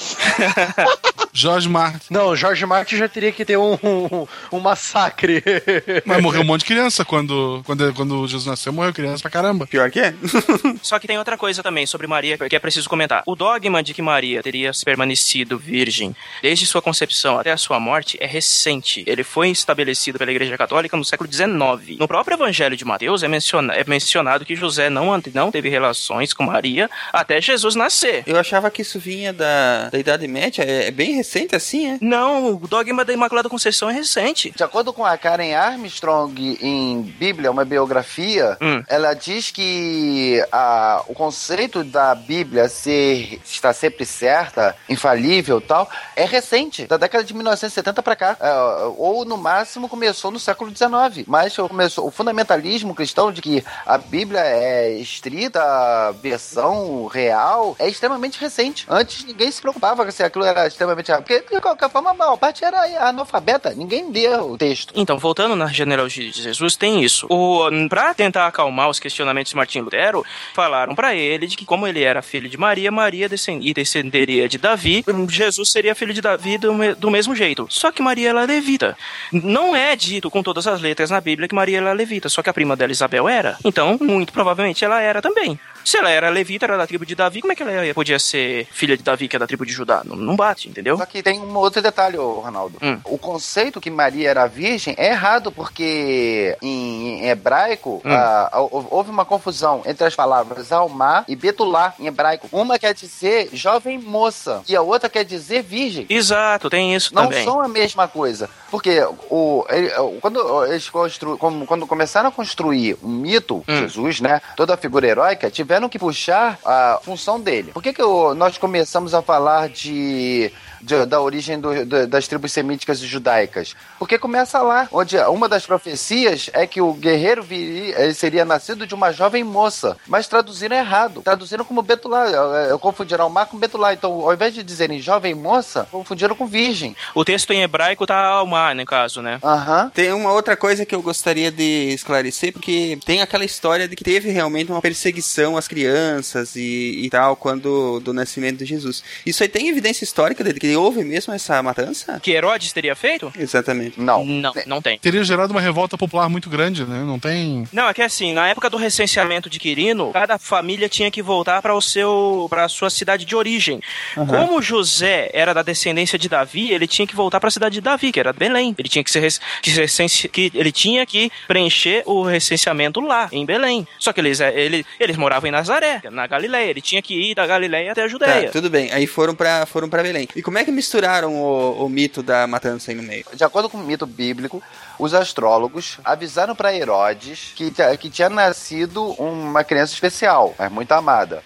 George Martin. Não, George Martin já teria que ter um, um, um massacre. Mas morreu um monte de criança. Quando, quando, quando Jesus nasceu, morreu criança pra caramba. Pior que é. Só que tem outra coisa também sobre Maria que é preciso comentar. O dogma de que Maria teria permanecido virgem desde sua concepção até a sua morte é recente. Ele foi estabelecido pela Igreja Católica no século dezenove. No próprio Evangelho de Mateus é, menciona, é mencionado que José não, não teve relações com Maria até Jesus nascer. Eu achava que isso vinha da, da Idade Média. É, é bem recente assim, é? Não, o dogma da Imaculada Conceição é recente. De acordo com a Karen Armstrong em Bíblia, uma biografia, hum. ela diz que a, o conceito da Bíblia ser, estar sempre certa, infalível e tal, é recente, da década de mil novecentos e setenta pra cá. É, ou no máximo começou no século dezenove. Mas começou o fundamentalismo cristão de que a Bíblia é estrita, a versão real, é extremamente recente. Antes ninguém se preocupava se aquilo era extremamente real. Porque, de qualquer forma, a maior parte era analfabeta. Ninguém deu o texto. Então, voltando na genealogia de Jesus, tem isso. O, pra tentar acalmar os questionamentos de Martim Lutero, falaram pra ele de que como ele era filho de Maria, Maria descend- e descenderia de Davi, Jesus seria filho de Davi do, me- do mesmo jeito. Só que Maria era levita. Não é dito com todas as letras na Bíblia que Maria era levita, só que a prima dela, Isabel, era. Então, muito provavelmente, ela era também. Se ela era levita, era da tribo de Davi, como é que ela podia ser filha de Davi, que é da tribo de Judá? Não, não bate, entendeu? Só que tem um outro detalhe, Ronaldo. Hum. O conceito que Maria era virgem é errado, porque em, em hebraico hum. a, a, houve uma confusão entre as palavras Almá e Betulá, em hebraico. Uma quer dizer jovem moça e a outra quer dizer virgem. Exato, tem isso não também. Não são a mesma coisa. Porque o, ele, quando, eles constru, quando começaram a construir um mito, hum. Jesus, né, toda a figura heróica, tiveram que puxar a função dele. Por que, que eu, nós começamos a falar de, de da origem do, de, das tribos semíticas e judaicas? Porque começa lá, onde uma das profecias é que o guerreiro viria, seria nascido de uma jovem moça, mas traduziram errado. Traduziram como Betulá. Confundiram Almá com Betulá. Então, ao invés de dizerem jovem moça, confundiram com virgem. O texto em hebraico tá Almá, no caso, né? Aham. Uhum. Tem uma outra coisa que eu gostaria de esclarecer, porque tem aquela história de que teve realmente uma perseguição às crianças e, e tal, quando do nascimento de Jesus. Isso aí tem evidência histórica de que houve mesmo essa matança? Que Herodes teria feito? Exatamente. Não. Não, não tem. Teria gerado uma revolta popular muito grande, né? Não tem... Não, é que assim, na época do recenseamento de Quirino, cada família tinha que voltar para o seu, para a sua cidade de origem. Uhum. Como José era da descendência de Davi, ele tinha que voltar para a cidade de Davi, que era Belém. Ele tinha que ser, que, recense, que ele tinha que preencher o recenseamento lá, em Belém. Só que eles, eles, eles moravam em Nazaré, na Galileia. Ele tinha que ir da Galileia até a Judéia. Tá, tudo bem. Aí foram pra, foram pra Belém. E como é que misturaram o, o mito da matança aí no meio? De acordo com o mito bíblico, os astrólogos avisaram pra Herodes que, que tinha nascido uma criança especial, mas muito amada.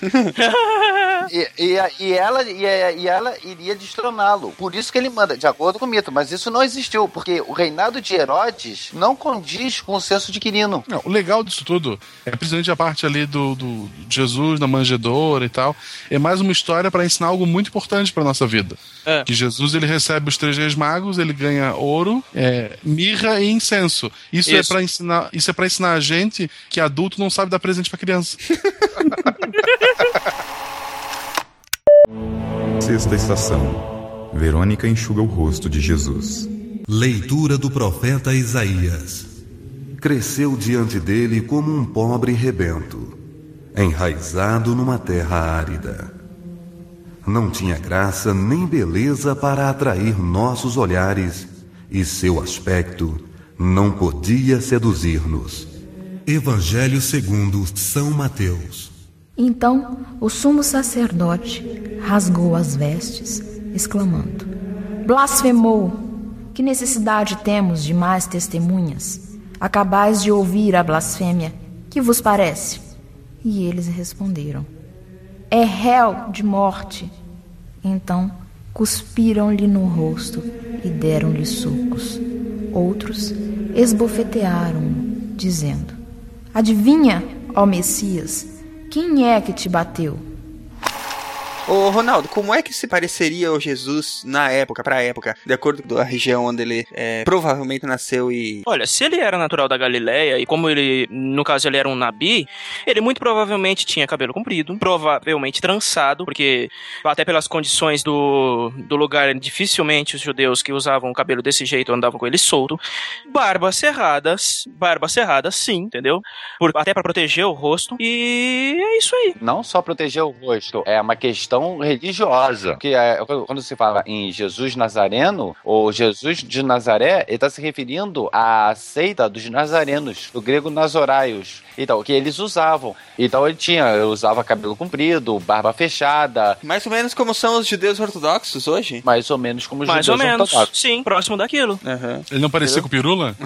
e, e, e, ela, e, e ela iria destroná-lo. Por isso que ele manda, de acordo com o mito. Mas isso não existiu, porque o reinado de Herodes não condiz com o censo de Quirino. Não, o legal disso tudo é principalmente a parte ali do, do Jesus na manjedoura e tal. É mais uma história para ensinar algo muito importante para nossa vida. É. Que Jesus, ele recebe os três reis magos, ele ganha ouro, é, mirra e incenso. Isso, isso. é para ensinar, isso é para ensinar a gente que adulto não sabe dar presente para criança. Sexta estação. Verônica enxuga o rosto de Jesus. Leitura do profeta Isaías. Cresceu diante dele como um pobre rebento, enraizado numa terra árida. Não tinha graça nem beleza para atrair nossos olhares, e seu aspecto não podia seduzir-nos. Evangelho segundo São Mateus. Então o sumo sacerdote rasgou as vestes, exclamando: blasfemou. Que necessidade temos de mais testemunhas? Acabais de ouvir a blasfêmia. Que vos parece? E eles responderam: é réu de morte. Então cuspiram-lhe no rosto e deram-lhe socos. Outros esbofetearam-no, dizendo: adivinha, ó Messias, quem é que te bateu? Ô, Ronaldo, como é que se pareceria o Jesus na época, pra época, de acordo com a região onde ele é, provavelmente nasceu e... Olha, se ele era natural da Galileia, e como ele, no caso, ele era um nabi, ele muito provavelmente tinha cabelo comprido, provavelmente trançado, porque até pelas condições do, do lugar, dificilmente os judeus que usavam o cabelo desse jeito andavam com ele solto, barbas cerradas, barbas cerradas sim, entendeu? Por, até pra proteger o rosto, e é isso aí. Não só proteger o rosto, é uma questão religiosa. Que é, quando se fala em Jesus Nazareno, ou Jesus de Nazaré, ele está se referindo à seita dos nazarenos, do grego Nazoraios. Então, que eles usavam. Então ele tinha, ele usava cabelo comprido, barba fechada. Mais ou menos como são os judeus ortodoxos hoje? Mais ou menos como os Mais judeus ou menos, ortodoxos. sim, próximo daquilo. Uhum. Ele não parecia Entendeu? com o Pirula?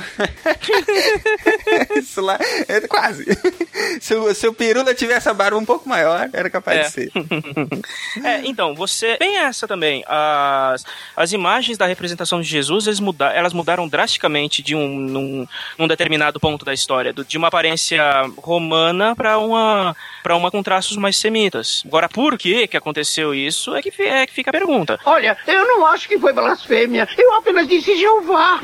Isso lá, é quase. Se o, se o Pirula tivesse a barba um pouco maior, era capaz É. de ser. É, então, você... Bem essa também. As, as imagens da representação de Jesus, eles muda, elas mudaram drasticamente de um num, num determinado ponto da história. Do, de uma aparência romana para uma, para uma com traços mais semitas. Agora, por que que aconteceu isso é que, é que fica a pergunta. Olha, eu não acho que foi blasfêmia. Eu apenas disse Jeová.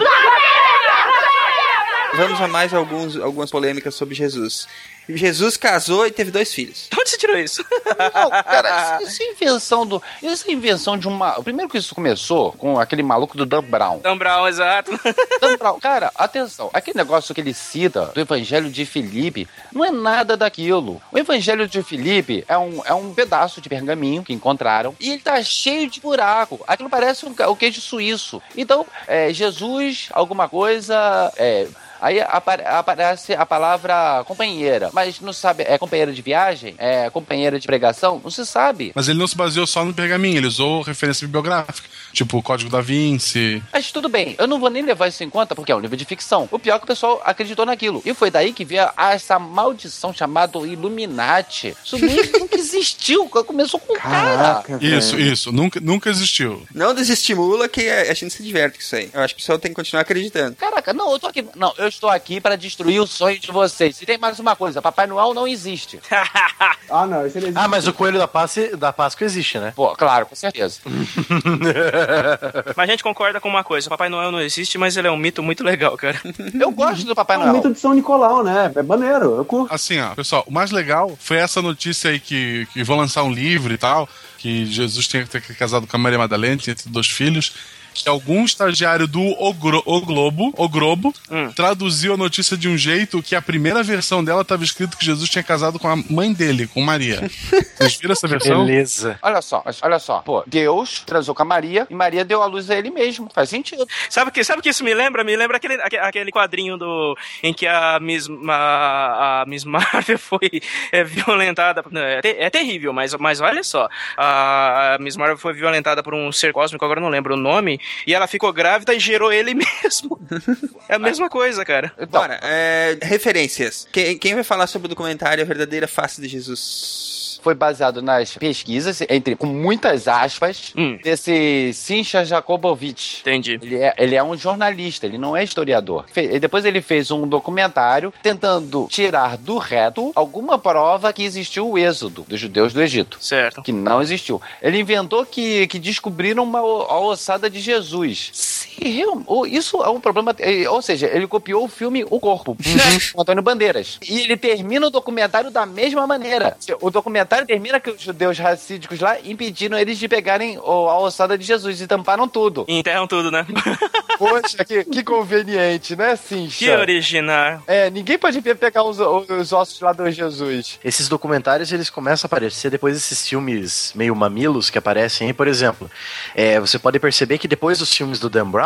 Vamos a mais alguns, algumas polêmicas sobre Jesus. Jesus casou e teve dois filhos. Onde você tirou isso? Não, cara, isso é invenção do... Isso é invenção de uma... Primeiro que isso começou com aquele maluco do Dan Brown. Dan Brown, exato. Dan Brown, cara, atenção. Aquele negócio que ele cita do Evangelho de Filipe não é nada daquilo. O Evangelho de Filipe é um, é um pedaço de pergaminho que encontraram e ele tá cheio de buraco. Aquilo parece um, o queijo suíço. Então, é, Jesus, alguma coisa... É, Aí aparece a palavra companheira, mas não sabe, é companheira de viagem? É companheira de pregação? Não se sabe. Mas ele não se baseou só no pergaminho, ele usou referência bibliográfica, tipo o Código da Vinci. Mas tudo bem, eu não vou nem levar isso em conta porque é um livro de ficção. O pior é que o pessoal acreditou naquilo. E foi daí que veio essa maldição chamada Illuminati. Isso mesmo nunca existiu, começou com o cara. Isso, isso, nunca, nunca existiu. Não desestimula que a gente se diverte com isso aí. Eu acho que o pessoal tem que continuar acreditando. Caraca, não, eu tô aqui... Não, eu estou aqui para destruir o sonho de vocês. E tem mais uma coisa, Papai Noel não existe. Ah, não, isso ele existe. Ah, mas o coelho da Páscoa, da Páscoa existe, né? Pô, claro, com certeza. Mas a gente concorda com uma coisa, Papai Noel não existe, mas ele é um mito muito legal, cara. Eu gosto do Papai É Noel. o mito de São Nicolau, né? É maneiro, eu curto. Assim, ó, pessoal, o mais legal foi essa notícia aí que, que vão lançar um livro e tal, que Jesus tinha que ter casado com a Maria Madalena, tinha tido dois filhos, que algum estagiário do O, Gro- o Globo, o Globo hum. traduziu a notícia de um jeito que a primeira versão dela estava escrito que Jesus tinha casado com a mãe dele, com Maria. Vocês viram essa versão? Beleza. Olha só, olha só. Pô, Deus transou com a Maria e Maria deu a luz a ele mesmo. Faz sentido. Sabe o que, sabe que isso me lembra? Me lembra aquele, aquele quadrinho do, em que a Miss, a, a Miss Marvel foi é, violentada. É, te, é terrível, mas, mas olha só. A, a Miss Marvel foi violentada por um ser cósmico, agora eu não lembro o nome. E ela ficou grávida e gerou ele mesmo. É a mesma coisa, cara. Então, Bora, é, referências. Quem, quem vai falar sobre o documentário A Verdadeira Face de Jesus? Foi baseado nas pesquisas, entre com muitas aspas, hum. desse Sincha Jakobovich. Entendi. Ele é, ele é um jornalista, ele não é historiador. Fe, depois ele fez um documentário tentando tirar do reto alguma prova que existiu o êxodo dos judeus do Egito. Certo. Que não existiu. Ele inventou que, que descobriram uma, a ossada de Jesus. Se, isso é um problema... Ou seja, ele copiou o filme O Corpo, com Antônio Bandeiras. E ele termina o documentário da mesma maneira. O documentário termina que os judeus racídicos lá impediram eles de pegarem a ossada de Jesus e tamparam tudo. E enterram tudo, né? Poxa, que, que conveniente, né, Sincha? Que original. É, ninguém pode pegar os, os ossos lá do Jesus. Esses documentários, eles começam a aparecer depois desses filmes meio mamilos que aparecem aí, por exemplo. É, você pode perceber que depois dos filmes do Dan Brown,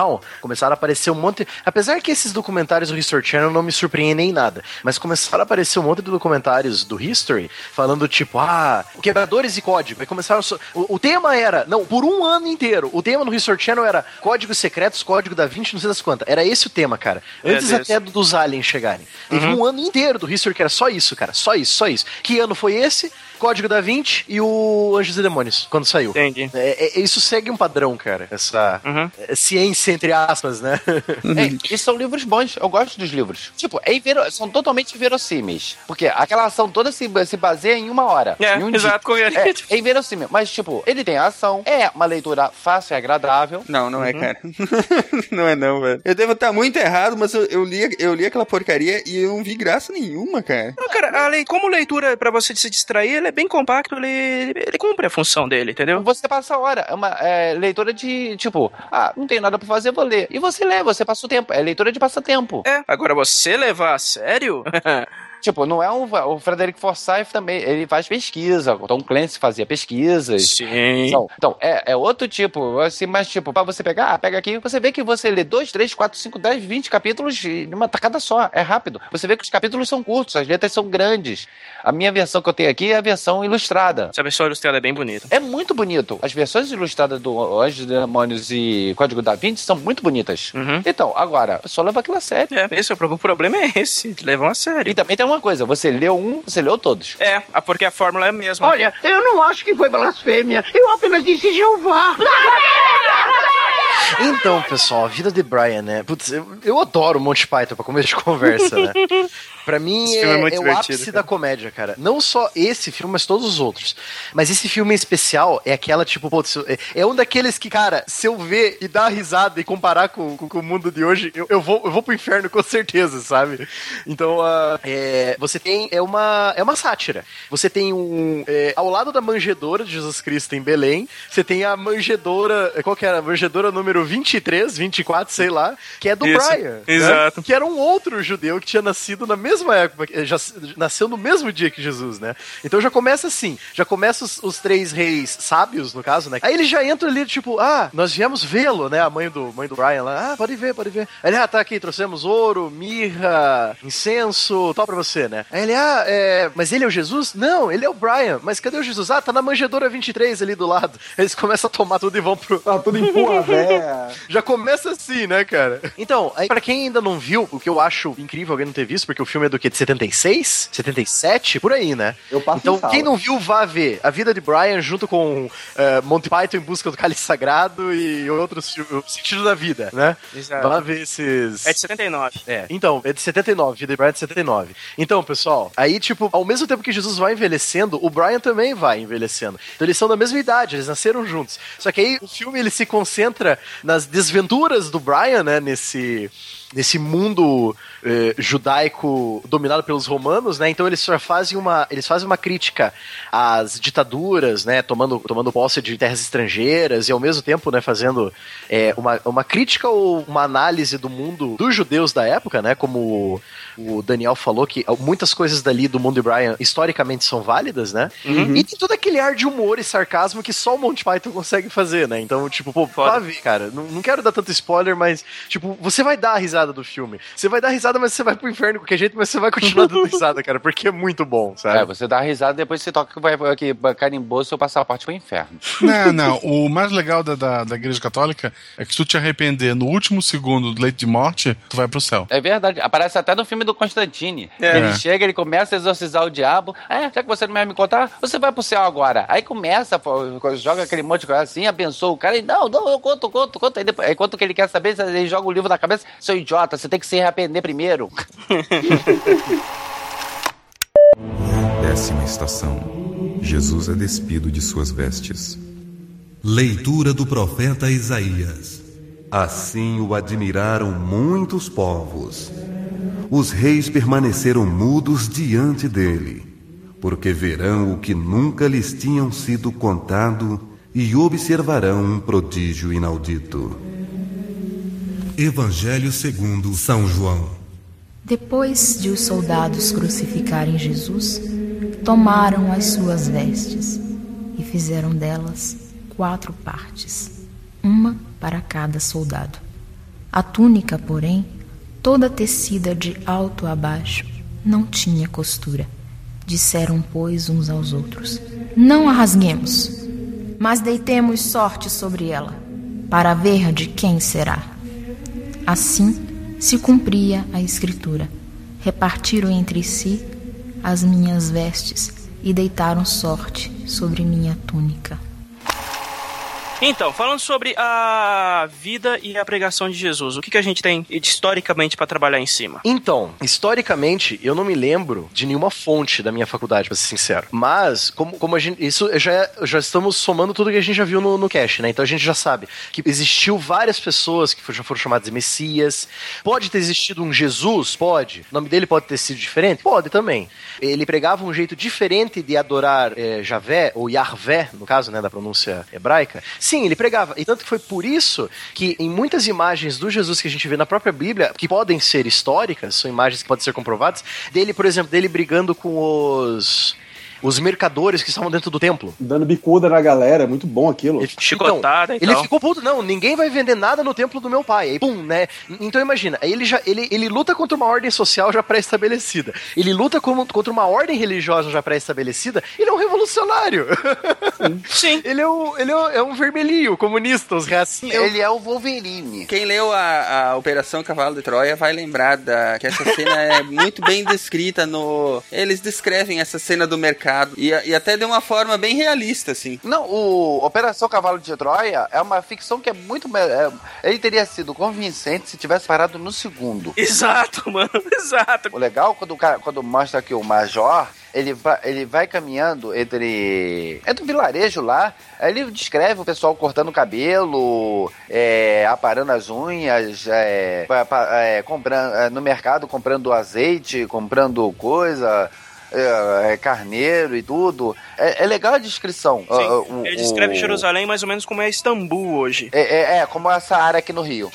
Down, começaram a aparecer um monte... Apesar que esses documentários do History Channel não me surpreendem em nada, mas começaram a aparecer um monte de documentários do History falando tipo, ah, quebradores e código. Aí começaram... So... O, o tema era... Não, por um ano inteiro, o tema no History Channel era códigos secretos, código da Vinci, não sei das quantas. Era esse o tema, cara. Antes até dos aliens chegarem. Teve uhum. um ano inteiro do History que era só isso, cara. Só isso, só isso. Que ano foi esse? Código da Vinci e o Anjos e Demônios, quando saiu. Entendi. É, é, isso segue um padrão, cara. Essa uhum. é, ciência, entre aspas, né? É, e são livros bons. Eu gosto dos livros. Tipo, é invero... são totalmente verossímeis. Porque aquela ação toda se, se baseia em uma hora. É, um exato. É, é inverossímil. Mas, tipo, ele tem ação. É uma leitura fácil e agradável. Não, não é, uhum. cara. Não é não, velho. Eu devo estar muito errado, mas eu, eu, li, eu li aquela porcaria e eu não vi graça nenhuma, cara. Não, cara, a lei, como leitura pra você se distrair, ele é bem compacto, ele, ele, ele cumpre a função dele, entendeu? Você passa a hora. É uma é, leitura de, tipo, ah, não tenho nada pra fazer, vou ler. E você lê, você passa o tempo. É leitura de passatempo. É, agora você levar a sério... Tipo, não é um... O Frederick Forsyth também, ele faz pesquisa. O Tom Clancy fazia pesquisas. Sim. Então, então é, é outro tipo, assim, mas tipo, pra você pegar, ah, pega aqui, você vê que você lê dois, três, quatro, cinco, dez, vinte capítulos numa tacada só. É rápido. Você vê que os capítulos são curtos, as letras são grandes. A minha versão que eu tenho aqui é a versão ilustrada. Essa versão ilustrada é bem bonita. É muito bonito. As versões ilustradas do Anjos, Demônios e Código da Vinci são muito bonitas. Uhum. Então, agora, só leva aquilo a sério. É, esse é o, o problema é esse, levam a sério. E também tem uma coisa, você leu um, você leu todos. É, porque a fórmula é a mesma. Olha, eu não acho que foi blasfêmia. Eu apenas disse Jeová. Então, pessoal, a vida de Brian, né? Putz, eu, eu adoro Monty Python pra começo de conversa, né? Pra mim é, é, é o ápice cara. da comédia, cara. Não só esse filme, mas todos os outros. Mas esse filme em especial é aquela, tipo, putz, é, é um daqueles que, cara, se eu ver e dar risada e comparar com, com, com o mundo de hoje, eu, eu, vou, eu vou pro inferno com certeza, sabe? Então, uh, é, você tem, é uma, é uma sátira. Você tem um, é, ao lado da manjedoura de Jesus Cristo em Belém, você tem a manjedoura, qual que era? A manjedoura número vinte e três, vinte e quatro, sei lá, que é do Isso, Brian. Exato. Né? Que era um outro judeu que tinha nascido na mesma época, já nasceu no mesmo dia que Jesus, né? Então já começa assim, já começa os, os três reis sábios, no caso, né? Aí ele já entra ali, tipo, ah, nós viemos vê-lo, né? A mãe do, mãe do Brian lá, ah, pode ver, pode ver. Aí ele, ah, tá aqui, trouxemos ouro, mirra, incenso, tal pra você, né? Aí ele, ah, é, mas ele é o Jesus? Não, ele é o Brian, mas cadê o Jesus? Ah, tá na manjedoura vinte e três ali do lado. Eles começam a tomar tudo e vão pro... Tá tudo em porra, velho. Já começa assim, né, cara? Então, aí, pra quem ainda não viu, o que eu acho incrível alguém não ter visto, porque o filme é do quê? De setenta e seis? setenta e sete? Por aí, né? Eu passo Então, quem não viu, vá ver a vida de Brian junto com uh, Monty Python em busca do cálice sagrado e outros filmes, o sentido da vida, né? Exato. Vá ver esses... É de setenta e nove. É, então, é de setenta e nove, vida de Brian é de setenta e nove. Então, pessoal, aí, tipo, ao mesmo tempo que Jesus vai envelhecendo, o Brian também vai envelhecendo. Então, eles são da mesma idade, eles nasceram juntos. Só que aí, o filme, ele se concentra nas desventuras do Brian, né, nesse... nesse mundo eh, judaico dominado pelos romanos, né? Então eles só fazem uma, eles fazem uma crítica às ditaduras, né? Tomando, tomando posse de terras estrangeiras e ao mesmo tempo, né? Fazendo eh, uma, uma crítica ou uma análise do mundo dos judeus da época, né? Como o Daniel falou, que muitas coisas dali do mundo de Brian historicamente são válidas, né? Uhum. E tem todo aquele ar de humor e sarcasmo que só o Monty Python consegue fazer, né? Então, tipo, pô, pode ver, cara. Não, não quero dar tanto spoiler, mas, tipo, você vai dar a risada do filme. Você vai dar risada, mas você vai pro inferno de qualquer jeito, mas você vai continuar dando risada, cara, porque é muito bom, sabe? É, você dá risada, depois você toca que vai aqui, carimbou seu passaporte pro inferno. Não, não. O mais legal da, da, da Igreja Católica é que se tu te arrepender no último segundo do leito de morte, tu vai pro céu. É verdade. Aparece até no filme do Constantine. É. Ele chega, ele começa a exorcizar o diabo. É, já que você não vai me contar, você vai pro céu agora. Aí começa, pô, joga aquele monte de coisa assim, abençoa o cara e não, não, eu conto, conto, conto. Aí, depois, aí quanto que ele quer saber, ele joga o livro na cabeça, seu idiota, você tem que se arrepender primeiro. Décima estação. Jesus é despido de suas vestes. Leitura do profeta Isaías. Assim o admiraram muitos povos. Os reis permaneceram mudos diante dele, porque verão o que nunca lhes tinham sido contado e observarão um prodígio inaudito. Evangelho segundo São João. Depois de os soldados crucificarem Jesus, tomaram as suas vestes e fizeram delas quatro partes, uma para cada soldado. A túnica, porém, toda tecida de alto a baixo, não tinha costura. Disseram, pois, uns aos outros: não a rasguemos, mas deitemos sorte sobre ela, para ver de quem será. Assim se cumpria a escritura. Repartiram entre si as minhas vestes e deitaram sorte sobre minha túnica. Então, falando sobre a vida e a pregação de Jesus, o que, que a gente tem historicamente para trabalhar em cima? Então, historicamente, eu não me lembro de nenhuma fonte da minha faculdade, pra ser sincero. Mas, como, como a gente... Isso já, é, já estamos somando tudo que a gente já viu no, no cast, né? Então a gente já sabe que existiu várias pessoas que já foram chamadas de Messias. Pode ter existido um Jesus? Pode. O nome dele pode ter sido diferente? Pode também. Ele pregava um jeito diferente de adorar é, Javé, ou Yahvé, no caso, né, da pronúncia hebraica. Sim, ele pregava. E tanto que foi por isso que em muitas imagens do Jesus que a gente vê na própria Bíblia, que podem ser históricas, são imagens que podem ser comprovadas, dele, por exemplo, dele brigando com os... os mercadores que estavam dentro do templo. Dando bicuda na galera, muito bom aquilo. Ele, Chicotada então, ele ficou puto, não, ninguém vai vender nada no templo do meu pai. Aí, pum, né? Então imagina, aí ele, já, ele, ele luta contra uma ordem social já pré-estabelecida. Ele luta como, contra uma ordem religiosa já pré-estabelecida. Ele é um revolucionário. Sim. Sim. Ele, é, o, ele é, é um vermelhinho, comunista, os racistas. Ele é o Wolverine. Quem leu a, a Operação Cavalo de Troia vai lembrar da, que essa cena é muito bem descrita no... Eles descrevem essa cena do mercado E, e até de uma forma bem realista, assim. Não, o Operação Cavalo de Troia é uma ficção que é muito... É, ele teria sido convincente se tivesse parado no segundo. Exato, mano, exato. O legal, quando, o cara, quando mostra que o Major... Ele vai, ele vai caminhando entre, entre o vilarejo lá, ele descreve o pessoal cortando o cabelo, é, aparando as unhas, é, pa, pa, é, comprando, é, no mercado comprando azeite, comprando coisa... É, é, carneiro e tudo. É, é legal a descrição. Sim, uh, uh, ele descreve uh, Jerusalém mais ou menos como é Istambul hoje. É, é, é como essa área aqui no Rio.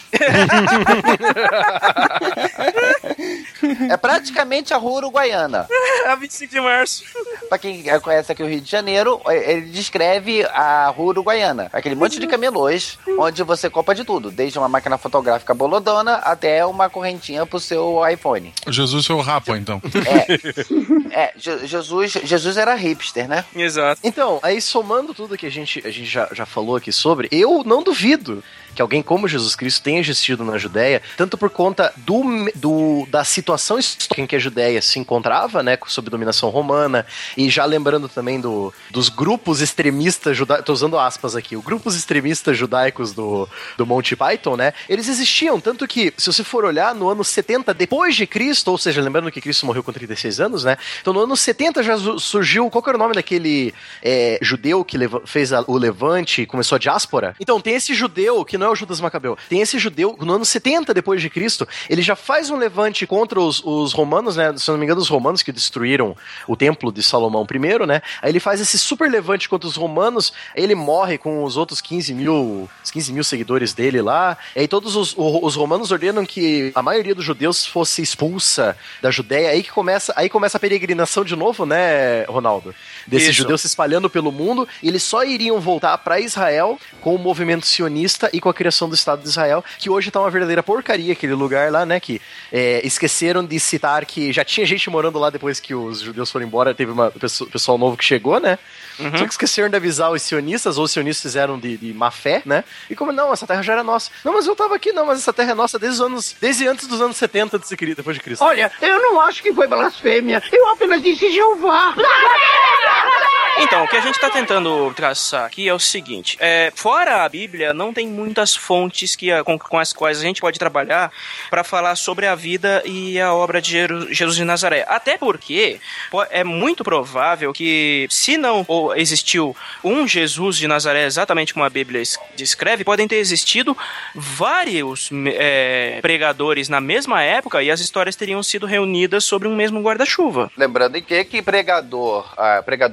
É praticamente a rua uruguaiana. A vinte e cinco de março. Pra quem conhece aqui o Rio de Janeiro, ele descreve a rua uruguaiana. Aquele monte de camelôs, onde você compra de tudo. Desde uma máquina fotográfica bolodona até uma correntinha pro seu iPhone. Jesus foi o rapa, então. É. É, Jesus, Jesus era hipster, né? Exato. Então, aí somando tudo que a gente, a gente já, já falou aqui sobre, eu não duvido que alguém como Jesus Cristo tenha existido na Judéia, tanto por conta do, do, da situação histórica em que a Judéia se encontrava, né, sob dominação romana, e já lembrando também do, dos grupos extremistas judaicos, tô usando aspas aqui, os grupos extremistas judaicos do, do Monty Python, né, eles existiam, tanto que, se você for olhar, no ano setenta depois de Cristo, ou seja, lembrando que Cristo morreu com trinta e seis anos, né, então no ano setenta já surgiu, qual que era o nome daquele é, judeu que leva, fez a, o Levante e começou a diáspora? Então, tem esse judeu que não é o Judas Macabeu. Tem esse judeu, no ano setenta depois de Cristo, ele já faz um levante contra os, os romanos, né? Se não me engano, os romanos que destruíram o templo de Salomão I, né? Aí ele faz esse super levante contra os romanos, aí ele morre com os outros quinze mil, os quinze mil seguidores dele lá, e aí todos os, os romanos ordenam que a maioria dos judeus fosse expulsa da Judéia, aí que começa, aí começa a peregrinação de novo, né, Ronaldo? Desses judeus se espalhando pelo mundo, e eles só iriam voltar para Israel com o movimento sionista e com a criação do Estado de Israel, que hoje tá uma verdadeira porcaria aquele lugar lá, né, que é, esqueceram de citar que já tinha gente morando lá depois que os judeus foram embora, teve uma pessoa, pessoal novo que chegou, né, uhum. Só que esqueceram de avisar os sionistas, ou os sionistas fizeram de, de má fé, né, e como, não, essa terra já era nossa. Não, mas eu tava aqui, não, mas essa terra é nossa desde os anos, desde antes dos anos setenta depois de Cristo. Olha, eu não acho que foi blasfêmia, eu apenas disse Jeová. Então, o que a gente está tentando traçar aqui é o seguinte, é, fora a Bíblia, não tem muitas fontes que, com, com as quais a gente pode trabalhar para falar sobre a vida e a obra de Jesus de Nazaré. Até porque é muito provável que, se não existiu um Jesus de Nazaré exatamente como a Bíblia descreve, podem ter existido vários é, pregadores na mesma época e as histórias teriam sido reunidas sobre um mesmo guarda-chuva. Lembrando que, que pregador, ah, pregadores apocalípticos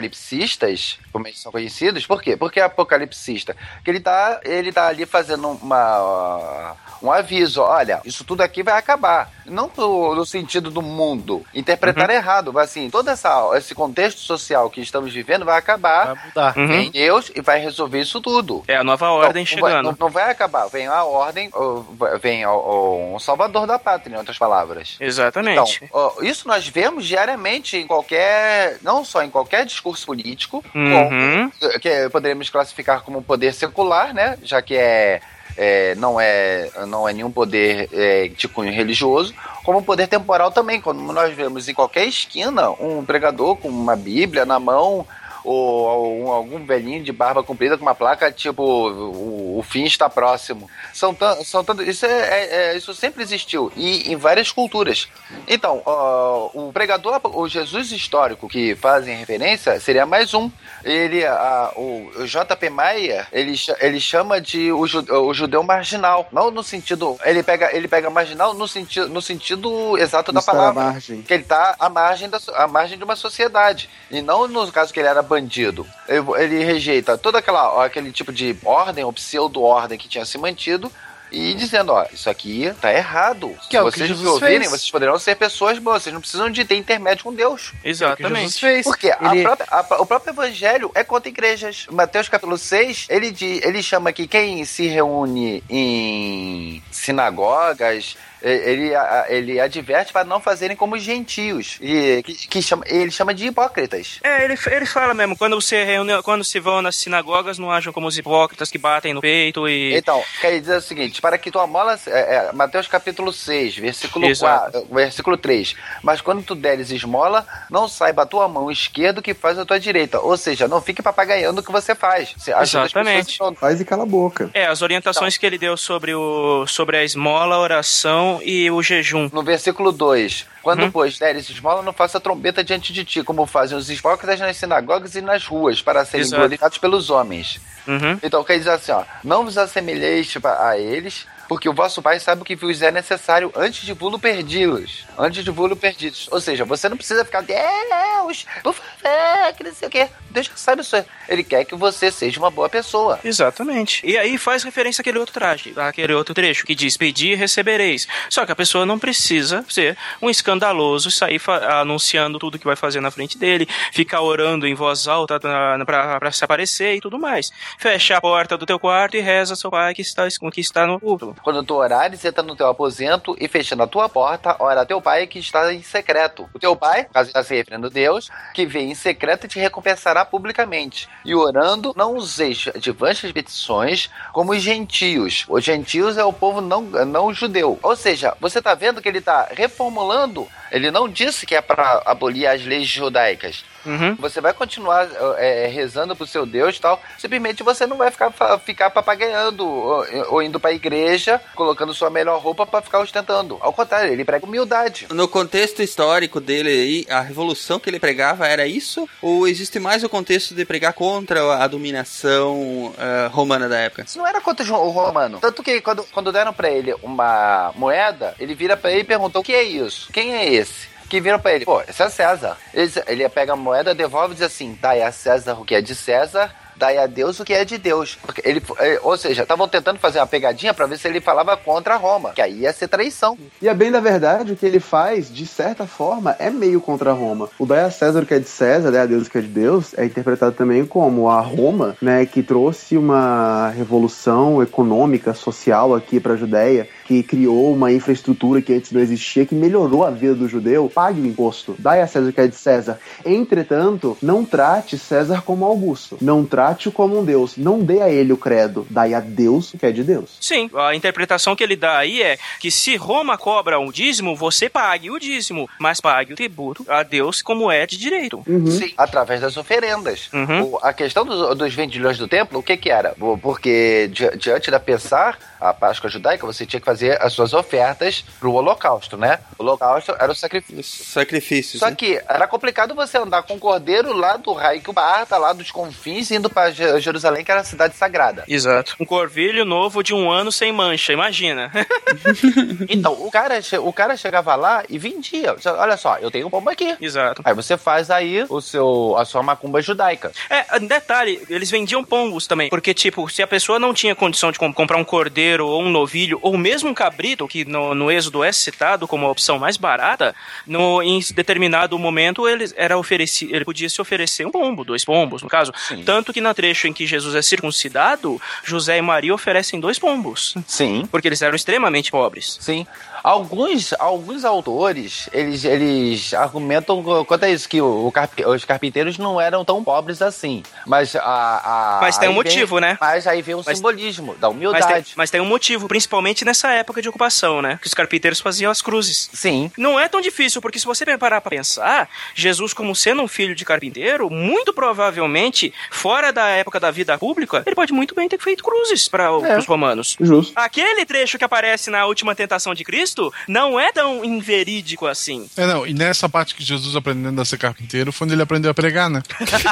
apocalipsistas, como eles são conhecidos, por quê? Porque é apocalipsista, que ele tá, ele tá ali fazendo uma, um aviso, olha, isso tudo aqui vai acabar. Não pro, no sentido do mundo, interpretar uhum. errado, mas assim, todo essa, esse contexto social que estamos vivendo vai acabar, vai mudar. Uhum. Vem Deus e vai resolver isso tudo. É a nova ordem então, chegando. Não, não vai acabar, vem a ordem, vem o, o, o salvador da pátria, em outras palavras. Exatamente. Então, ó, isso nós vemos diariamente em qualquer, não só em qualquer discurso político, uhum. como, que poderíamos classificar como poder secular, né, já que é É, não, é, não é nenhum poder é, de cunho religioso, como um poder temporal também, quando nós vemos em qualquer esquina um pregador com uma Bíblia na mão, ou, ou algum velhinho de barba comprida com uma placa tipo o, o fim está próximo. São tanto, são tanto, isso, é, é, isso sempre existiu e em várias culturas. Então, ó, o pregador, o Jesus histórico que fazem referência seria mais um. Ele, a, o, o J P Maia, ele, ele chama de o judeu, o judeu marginal, não no sentido, ele pega, ele pega marginal no sentido, no sentido exato da palavra, que ele está à margem, da, à margem de uma sociedade, e não no caso que ele era bandido. Ele, ele rejeita todo aquela, aquele tipo de ordem ou pseudo-ordem que tinha se mantido e dizendo, ó, isso aqui tá errado. Que é vocês me ouvirem, vocês poderão ser pessoas boas, vocês não precisam de ter intermédio com Deus. Exatamente. Que é Porque ele... a própria, a, o próprio evangelho é contra igrejas. Mateus capítulo seis, ele, diz, ele chama que quem se reúne em sinagogas, ele, ele adverte para não fazerem como os gentios, e, que, que chama, ele chama de hipócritas. É, ele, ele fala mesmo, quando você reúne, quando se vão nas sinagogas, não ajam como os hipócritas que batem no peito e... Então, quer dizer o seguinte, para que tua mola, é, é, Mateus capítulo seis, versículo, quatro, versículo três, mas quando tu deres esmola, não saiba a tua mão esquerda o que faz a tua direita, ou seja, não fique papagaiando o que você faz. Você Exatamente. Não... Faz e cala a boca. É, as orientações então, que ele deu sobre, o, sobre a esmola, a oração e o jejum. No versículo dois, quando, uhum. pois, deres esmola, não faça trombeta diante de ti, como fazem os hipócritas nas sinagogas e nas ruas, para serem Exato. glorificados pelos homens. Uhum. Então, quer dizer assim, ó, não vos assemelheis a eles, porque o vosso pai sabe o que vos é necessário antes de vos perdi-los. Antes de vos perdidos. Ou seja, você não precisa ficar, Deus, por favor, que não sei o quê. Deus já sabe isso. Ele quer que você seja uma boa pessoa. Exatamente. E aí faz referência àquele outro traje, àquele outro trecho, que diz, pedi e recebereis. Só que a pessoa não precisa ser um escandaloso, sair anunciando tudo que vai fazer na frente dele, ficar orando em voz alta pra, pra, pra se aparecer e tudo mais. Fecha a porta do teu quarto e reza ao seu pai que está, que está no culto. Quando tu orares, senta no teu aposento e fechando a tua porta, ora a teu pai que está em secreto. O teu pai, caso está se referindo a Deus, que vem em secreto e te recompensará publicamente. E orando, não useis de vanas petições como os gentios. Os gentios é o povo não, não judeu. Ou seja, você está vendo que ele está reformulando. Ele não disse que é para abolir as leis judaicas. Uhum. Você vai continuar é, rezando pro seu Deus e tal, simplesmente você não vai ficar, ficar papagaiando ou, ou indo pra igreja, colocando sua melhor roupa pra ficar ostentando. Ao contrário, ele prega humildade. No contexto histórico dele aí, a revolução que ele pregava era isso? Ou existe mais o contexto de pregar contra a dominação uh, romana da época? Isso não era contra o romano. Tanto que quando, quando deram pra ele uma moeda, ele vira pra ele e perguntou, o que é isso? Quem é esse? Que viram pra ele, pô, esse é César. Ele, ele pega a moeda, devolve e diz assim, dai a César o que é de César, dai a Deus o que é de Deus. Porque ele, ou seja, estavam tentando fazer uma pegadinha pra ver se ele falava contra Roma, que aí ia ser traição. E é bem da verdade, o que ele faz, de certa forma, é meio contra Roma. O dai a César o que é de César, dai a Deus o que é de Deus, é interpretado também como a Roma, né, que trouxe uma revolução econômica, social aqui pra Judéia, que criou uma infraestrutura que antes não existia, que melhorou a vida do judeu. Pague o imposto, dai a César o que é de César. Entretanto, não trate César como Augusto, não trate-o como um deus, não dê a ele o credo, dai a Deus o que é de Deus. Sim, a interpretação que ele dá aí é que se Roma cobra um dízimo, você pague o dízimo, mas pague o tributo a Deus como é de direito. Uhum. Sim, através das oferendas. Uhum. O, a questão dos, dos vendilhões do templo, o que que era? Porque di, diante da pensar, a Páscoa judaica, você tinha que fazer as suas ofertas pro holocausto, né? O holocausto era o sacrifício. Sacrifício. Só que era complicado você andar com o cordeiro lá do Raio Barta, lá dos confins, indo pra Jerusalém, que era a cidade sagrada. Exato. Um corvilho novo de um ano sem mancha, imagina. Então, o cara, o cara chegava lá e vendia. Olha só, eu tenho um pombo aqui. Exato. Aí você faz aí o seu, a sua macumba judaica. É, detalhe, eles vendiam pombos também. Porque, tipo, se a pessoa não tinha condição de comp- comprar um cordeiro ou um novilho, ou mesmo um cabrito, que no, no Êxodo é citado como a opção mais barata, no, em determinado momento ele, era ofereci, ele podia se oferecer um pombo, dois pombos, no caso. Sim. Tanto que na trecho em que Jesus é circuncidado, José e Maria oferecem dois pombos. Sim. Porque eles eram extremamente pobres. Sim. Alguns, alguns autores, eles, eles argumentam quanto a isso, que o, o carpi, os carpinteiros não eram tão pobres assim. Mas a... a mas tem um motivo, vem, né? Mas aí vem um mas, simbolismo da humildade. Mas tem, mas tem um motivo, principalmente nessa época de ocupação, né? Que os carpinteiros faziam as cruzes. Sim. Não é tão difícil, porque se você parar pra pensar, Jesus, como sendo um filho de carpinteiro, muito provavelmente, fora da época da vida pública, ele pode muito bem ter feito cruzes para é. os romanos. Justo. Aquele trecho que aparece na última tentação de Cristo não é tão inverídico assim. É, não, e nessa parte que Jesus aprendendo a ser carpinteiro foi onde ele aprendeu a pregar, né?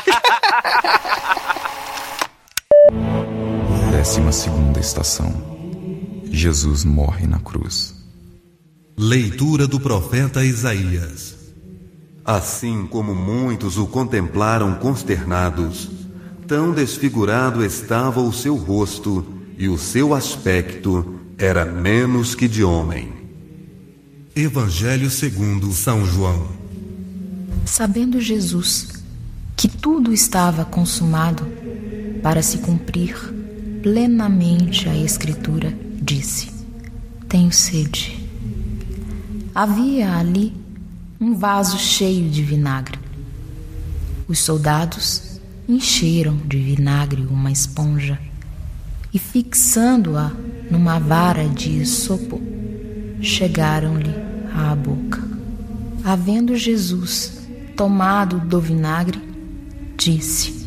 Décima segunda estação. Jesus morre na cruz. Leitura do profeta Isaías. Assim como muitos o contemplaram consternados, tão desfigurado estava o seu rosto e o seu aspecto era menos que de homem. Evangelho segundo São João. Sabendo Jesus que tudo estava consumado, para se cumprir plenamente a Escritura, disse: tenho sede. Havia ali um vaso cheio de vinagre. Os soldados encheram de vinagre uma esponja e, fixando-a numa vara de isopo, chegaram-lhe à boca. Havendo Jesus tomado do vinagre, disse: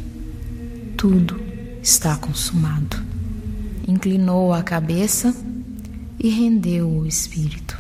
tudo está consumado. Inclinou a cabeça e rendeu o espírito.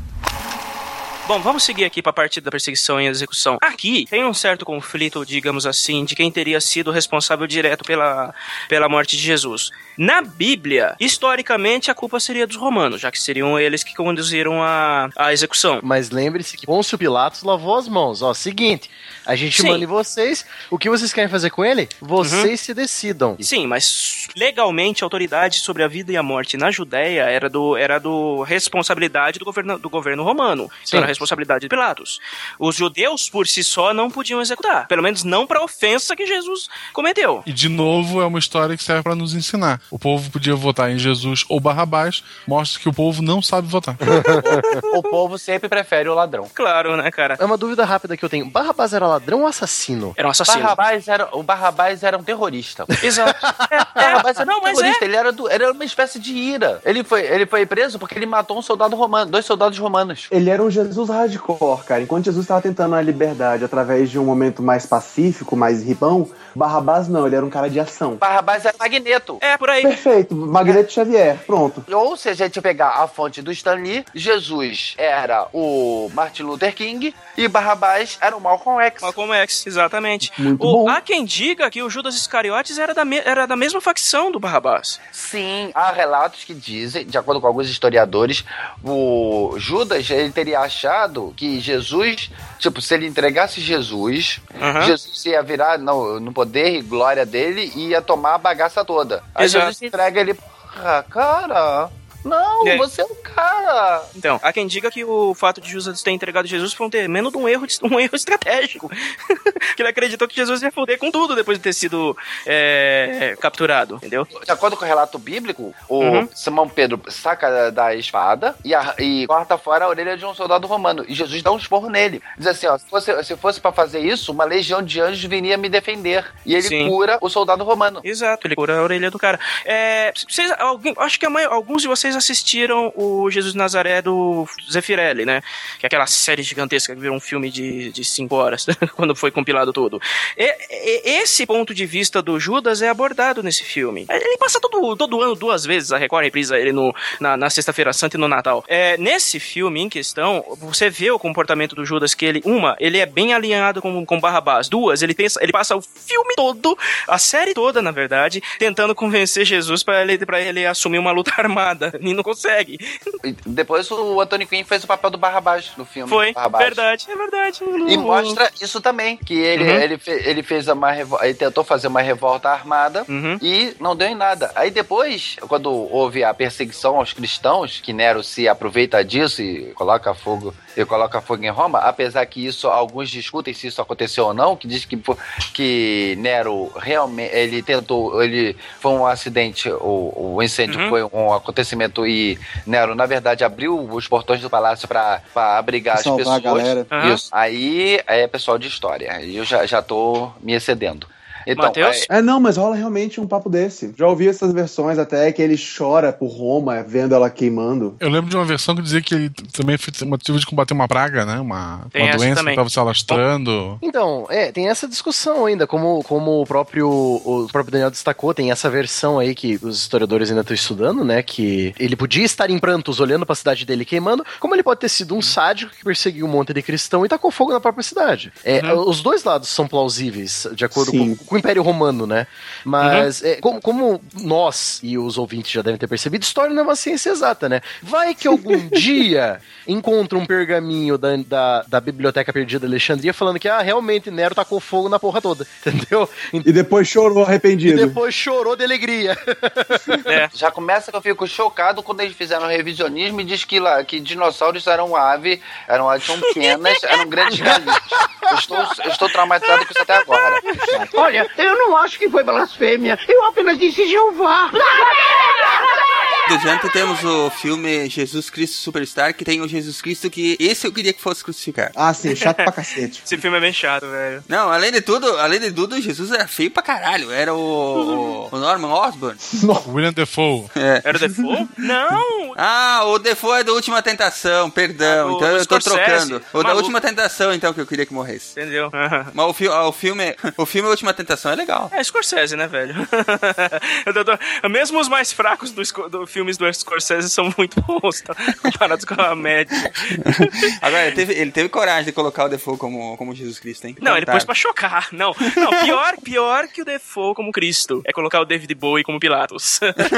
Bom, vamos seguir aqui para a parte da perseguição e execução. Aqui tem um certo conflito, digamos assim, de quem teria sido responsável direto pela, pela morte de Jesus. Na Bíblia, historicamente, a culpa seria dos romanos, já que seriam eles que conduziram a, a execução. Mas lembre-se que Pôncio Pilatos lavou as mãos. Ó, seguinte, a gente Sim. manda em vocês, o que vocês querem fazer com ele? Vocês uhum. se decidam. Sim, mas legalmente a autoridade sobre a vida e a morte na Judéia era do, era do responsabilidade do governo, do governo romano. Então era a responsabilidade de Pilatos. Os judeus, por si só, não podiam executar. Pelo menos não para a ofensa que Jesus cometeu. E, de novo, é uma história que serve para nos ensinar. O povo podia votar em Jesus ou Barrabás, mostra que o povo não sabe votar. O povo sempre prefere o ladrão. Claro, né, cara? É uma dúvida rápida que eu tenho. Barrabás era ladrão ou assassino? Era um assassino. Barrabás era, o Barrabás era um terrorista. Exato. É, é, Barrabás era não, um terrorista. É. Ele era, do, era uma espécie de ira. Ele foi, ele foi preso porque ele matou um soldado romano, dois soldados romanos. Ele era um Jesus hardcore, cara. Enquanto Jesus estava tentando a liberdade através de um momento mais pacífico, mais ribão, Barrabás não, ele era um cara de ação. Barrabás era Magneto. É, por aí. Perfeito, Magneto é. Xavier, pronto. Ou se a gente pegar a fonte do Stan Lee, Jesus era o Martin Luther King e Barrabás era o Malcolm X. Malcolm X, exatamente. Muito o, bom. Há quem diga que o Judas Iscariotes era da, me, era da mesma facção do Barrabás. Sim, há relatos que dizem, de acordo com alguns historiadores, o Judas ele teria achado que Jesus, tipo, se ele entregasse Jesus, uhum. Jesus ia virar no, no poder e glória dele e ia tomar a bagaça toda. Aí Exato. Jesus entrega ele, ah, cara... Não, é. Você é um cara. Então, há quem diga que o fato de Judas ter entregado Jesus foi um termeno de um erro, de, um erro estratégico. Que ele acreditou que Jesus ia foder com tudo depois de ter sido é, capturado, entendeu? De acordo com o relato bíblico, o uhum. Simão Pedro saca da, da espada e, a, e corta fora a orelha de um soldado romano. E Jesus dá um esporro nele. Diz assim, ó, se fosse, se fosse pra fazer isso, uma legião de anjos viria me defender. E ele Sim. cura o soldado romano. Exato, ele cura a orelha do cara. É, vocês, alguém, acho que a maioria, alguns de vocês vocês assistiram o Jesus de Nazaré do Zeffirelli, né? Que é aquela série gigantesca que virou um filme de, de cinco horas, quando foi compilado tudo. E, e, esse ponto de vista do Judas é abordado nesse filme. Ele passa todo, todo ano duas vezes, a Record reprisa ele no, na, na Sexta-feira Santa e no Natal. É, nesse filme em questão, você vê o comportamento do Judas, que ele, uma, ele é bem alinhado com, com Barrabás. Duas, ele, pensa, ele passa o filme todo, a série toda, na verdade, tentando convencer Jesus pra ele, pra ele assumir uma luta armada. E não consegue. Depois o Anthony Quinn fez o papel do Barrabás no filme. Foi, Barrabás. verdade, é verdade. E mostra isso também, que ele, uhum. ele, fe, ele fez uma revol... ele tentou fazer uma revolta armada uhum. e não deu em nada. Aí depois, quando houve a perseguição aos cristãos, que Nero se aproveita disso e coloca fogo, e coloca fogo em Roma, apesar que isso, alguns discutem se isso aconteceu ou não, que diz que, que Nero realmente, ele tentou, ele foi um acidente, o, o incêndio uhum. foi um acontecimento e Nero, na verdade, abriu os portões do palácio para abrigar as pessoas. A galera. Uhum. Isso. Aí é pessoal de história. E eu já, já tô me excedendo. Então, Mateus? É... é, não, mas rola realmente um papo desse. Já ouvi essas versões até que ele chora por Roma vendo ela queimando. Eu lembro de uma versão que dizia que ele também foi motivo de combater uma praga, né? Uma, uma doença também. Que estava se alastrando. Então, é, tem essa discussão ainda, como, como o próprio o próprio Daniel destacou, tem essa versão aí que os historiadores ainda estão estudando, né? Que ele podia estar em prantos olhando para a cidade dele queimando, como ele pode ter sido um sádico que perseguiu um monte de cristão e tacou fogo na própria cidade. É, uhum. Os dois lados são plausíveis, de acordo Sim. com com o Império Romano, né? Mas, uhum. é, como, como nós e os ouvintes já devem ter percebido, história não é uma ciência exata, né? Vai que algum dia encontra um pergaminho da, da, da Biblioteca Perdida de Alexandria falando que, ah, realmente, Nero tacou fogo na porra toda, entendeu? E depois chorou arrependido. E depois chorou de alegria. É. Já começa que eu fico chocado quando eles fizeram revisionismo e diz que, lá, que dinossauros eram ave, eram aves pequenas, eram grandes galinhas. Eu estou, eu estou traumatizado com isso até agora. Olha, eu não acho que foi blasfêmia. Eu apenas disse Jeová. Adiante temos o filme Jesus Cristo Superstar, que tem o Jesus Cristo que esse eu queria que fosse crucificado. Ah, sim, chato pra cacete. Esse filme é bem chato, velho. Não, além de tudo, além de tudo, Jesus era feio pra caralho. Era o, o Norman Osborn. William Dafoe. É. Era o Dafoe? Não! Ah, o Dafoe é da Última Tentação, perdão. Ah, o, então eu tô Scorsese. trocando. O Maluco. Da Última Tentação, então, que eu queria que morresse. Entendeu? Mas o, fi o filme, o filme A Última Tentação é legal. É Scorsese, né, velho? Mesmo os mais fracos dos do filmes do Scorsese são muito bons, tá? Comparados com a média. Agora, ele teve, ele teve coragem de colocar o Dafoe como, como Jesus Cristo, hein? Não, ele pôs pra chocar. Não, não pior, pior que o Dafoe como Cristo é colocar o David Bowie como Pilatos.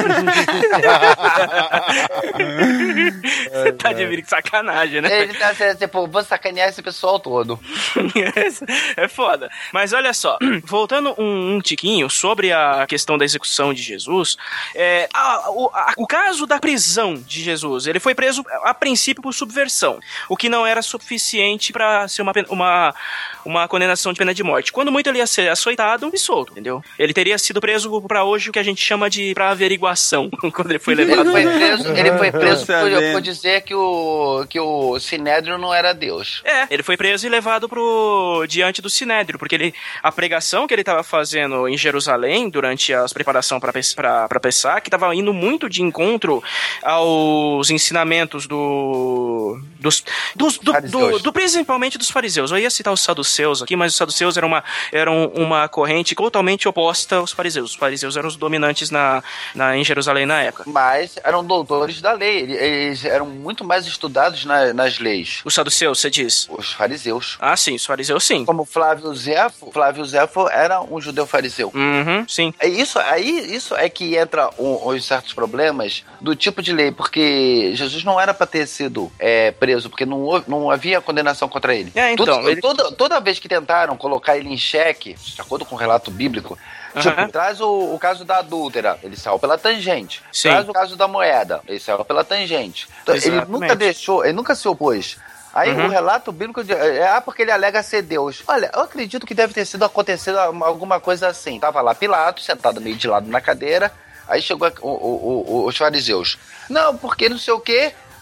Tá de sacanagem, né? Ele tá tipo, vou sacanear esse pessoal todo. É foda. Mas olha só, voltando um, um tiquinho sobre a questão da execução de Jesus, é, a, o, a, o caso da prisão de Jesus, ele foi preso a princípio por subversão, o que não era suficiente pra ser uma, uma, uma condenação de pena de morte. Quando muito ele ia ser açoitado e solto, entendeu? Ele teria sido preso pra hoje o que a gente chama de pra averiguação, quando ele foi levado. Ele foi preso, ele foi preso por, por dizer que o, que o Sinédrio não era Deus. É, ele foi preso e levado pro, diante do Sinédrio, porque ele, a pregação que ele estava fazendo em Jerusalém durante as preparações para Pessah, que estava indo muito de encontro aos ensinamentos do, dos, dos do, do, do, principalmente dos fariseus. Eu ia citar os saduceus aqui, mas os saduceus eram uma, eram uma corrente totalmente oposta aos fariseus. Os fariseus eram os dominantes na, na, em Jerusalém na época. Mas eram doutores da lei, eles eram muito mais estudados na, nas leis. Os saduceus, você diz? Os fariseus. Ah, sim, os fariseus sim. Como Flávio Zéfo, Flávio Zéfo era um judeu fariseu. Uhum, sim. É isso, aí isso é que entra um, os certos problemas do tipo de lei, porque Jesus não era para ter sido é, preso, porque não, não havia condenação contra ele. É, então. Tudo, ele... toda, toda vez que tentaram colocar ele em xeque, de acordo com o relato bíblico, uhum. tipo, traz o, o caso da adúltera, ele saiu pela tangente. Sim. Traz o caso da moeda, ele saiu pela tangente. Então, ele nunca deixou, ele nunca se opôs. Aí uhum. o relato bíblico de, é ah, porque ele alega ser Deus. Olha, eu acredito que deve ter sido acontecido alguma coisa assim. Tava lá Pilatos, sentado meio de lado na cadeira, aí chegou o, o, o, os fariseus. Não, porque não sei o quê,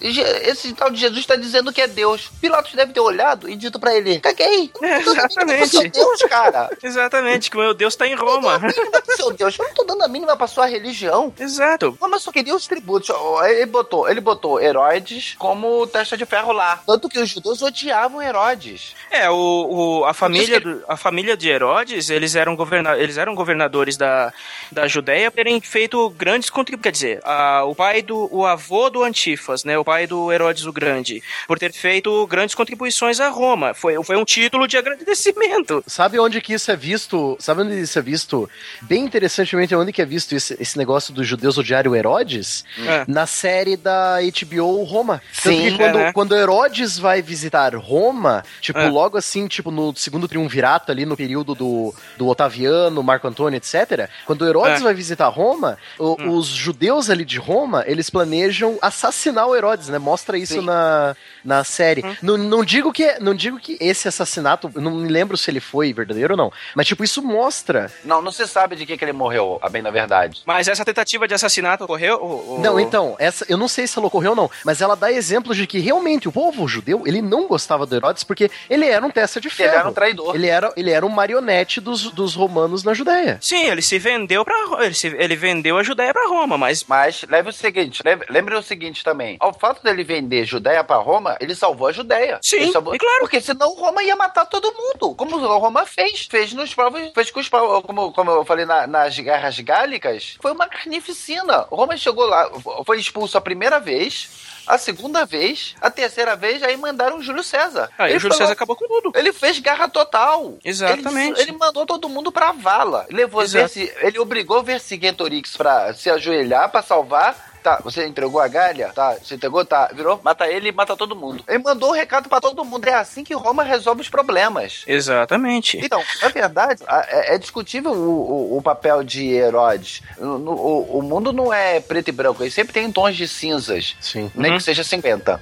esse tal de Jesus tá dizendo que é Deus. Pilatos deve ter olhado e dito pra ele: caguei. É, exatamente. Eu Deus, cara. Exatamente, que o meu Deus tá em Roma. Seu Deus, eu não tô dando a mínima pra sua religião. Exato. Mas eu só queria os tributos. Ele botou, ele botou Herodes como testa de ferro lá. Tanto que os judeus odiavam Herodes. É, o, o, a, família do, a família de Herodes, eles eram, governa, eles eram governadores da, da Judéia, terem feito grandes contribuições. Quer dizer, a, o pai do, o avô do Antifas, né, o pai do Herodes o Grande, por ter feito grandes contribuições a Roma. Foi, foi um título de agradecimento. Sabe onde que isso é visto? Sabe onde isso é visto? Bem interessantemente, onde que é visto esse, esse negócio dos judeus odiarem o Herodes? É. Na série da H B O Roma. Tanto Sim, que quando, é, né? quando Herodes vai visitar Roma, tipo, É. logo assim, tipo, no segundo triunvirato ali, no período do, do Otaviano, Marco Antônio, etcétera. Quando Herodes É. vai visitar Roma, o, Hum. os judeus ali de Roma, eles planejam assassinar o Herodes, né? Mostra isso na, na série. Hum. Não, não, digo que, não digo que esse assassinato, eu não me lembro se ele foi verdadeiro ou não, mas tipo, isso mostra. Não, não se sabe de que, que ele morreu, a bem da verdade. Mas essa tentativa de assassinato ocorreu? Ou, ou... Não, então, essa, eu não sei se ela ocorreu ou não, mas ela dá exemplos de que realmente o povo judeu, ele não gostava do Herodes porque ele era um testa de ferro. Ele era um traidor. Ele era, ele era um marionete dos, dos romanos na Judéia. Sim, ele se vendeu pra ele, se, ele vendeu a Judéia pra Roma, mas... Mas leve o seguinte, lembre, lembre o seguinte também. Ao fato dele vender Judéia pra Roma, ele salvou a Judéia. Sim, salvou... é claro. Porque senão Roma ia matar todo mundo. Como Roma fez. Fez nos povos, fez com os povos, como, como eu falei na, nas guerras gálicas, foi uma carnificina. Roma chegou lá, foi expulso a primeira vez, a segunda vez, a terceira vez, aí mandaram o Júlio César. Aí ele o Júlio falou, César acabou com tudo. Ele fez guerra total. Exatamente. Ele, ele mandou todo mundo pra vala. Levou Exato. Verci, ele obrigou Vercingetorix pra se ajoelhar, pra salvar. Tá, você entregou a Gália? Tá, você entregou? Tá, virou? Mata ele e mata todo mundo. Ele mandou um recado pra todo mundo. É assim que Roma resolve os problemas. Exatamente. Então, na verdade, é, é discutível o, o, o papel de Herodes. No, no, o, o mundo não é preto e branco, ele sempre tem tons de cinzas. Sim. Nem Uhum. que seja cinquenta.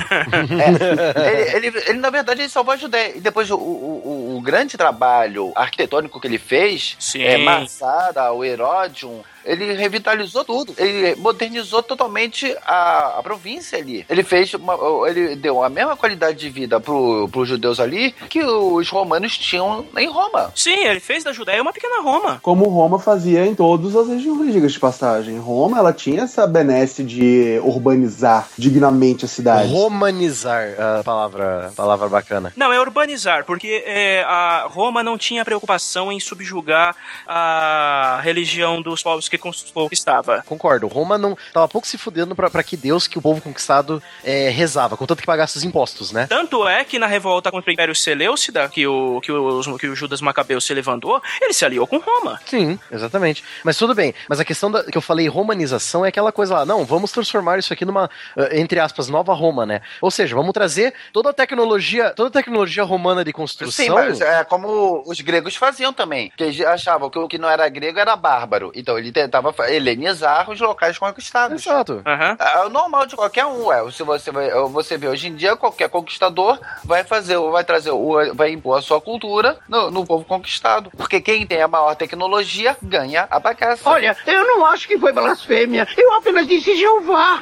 é, ele, ele, ele, na verdade, ele salvou a Judéia. E depois, o, o, o, o grande trabalho arquitetônico que ele fez, Sim. é, Massada, o Herodium, ele revitalizou tudo. Ele modernizou totalmente a, a província ali. Ele fez uma, ele deu a mesma qualidade de vida pro, pros judeus ali que os romanos tinham em Roma. Sim, ele fez da Judéia uma pequena Roma. Como Roma fazia em todas as regiões, diga de passagem. Roma, ela tinha essa benesse de urbanizar dignamente a cidade. Romanizar, a palavra, a palavra bacana. Não, é urbanizar, porque é, a Roma não tinha preocupação em subjugar a religião dos povos que conquistava. Concordo, Roma não tava pouco se fudendo pra, pra que Deus, que o povo conquistado é, rezava, contanto que pagasse os impostos, né? Tanto é que na revolta contra o Império Seleucida, que o, que o, que o Judas Macabeu se levantou, ele se aliou com Roma. Sim, exatamente. Mas tudo bem, mas a questão da, que eu falei romanização é aquela coisa lá, não, vamos transformar isso aqui numa, entre aspas, nova Roma, né? Ou seja, vamos trazer toda a tecnologia, toda a tecnologia romana de construção. Sim, mas é como os gregos faziam também, que eles achavam que o que não era grego era bárbaro. Então ele tentava helenizar os locais conquistados. Exato. Uhum. É o normal de qualquer um, é. Se você, vai, você vê hoje em dia, qualquer conquistador vai fazer, vai trazer, vai impor a sua cultura no, no povo conquistado. Porque quem tem a maior tecnologia ganha a bagaça. Olha, eu não acho que foi blasfêmia. Eu apenas disse Jeová.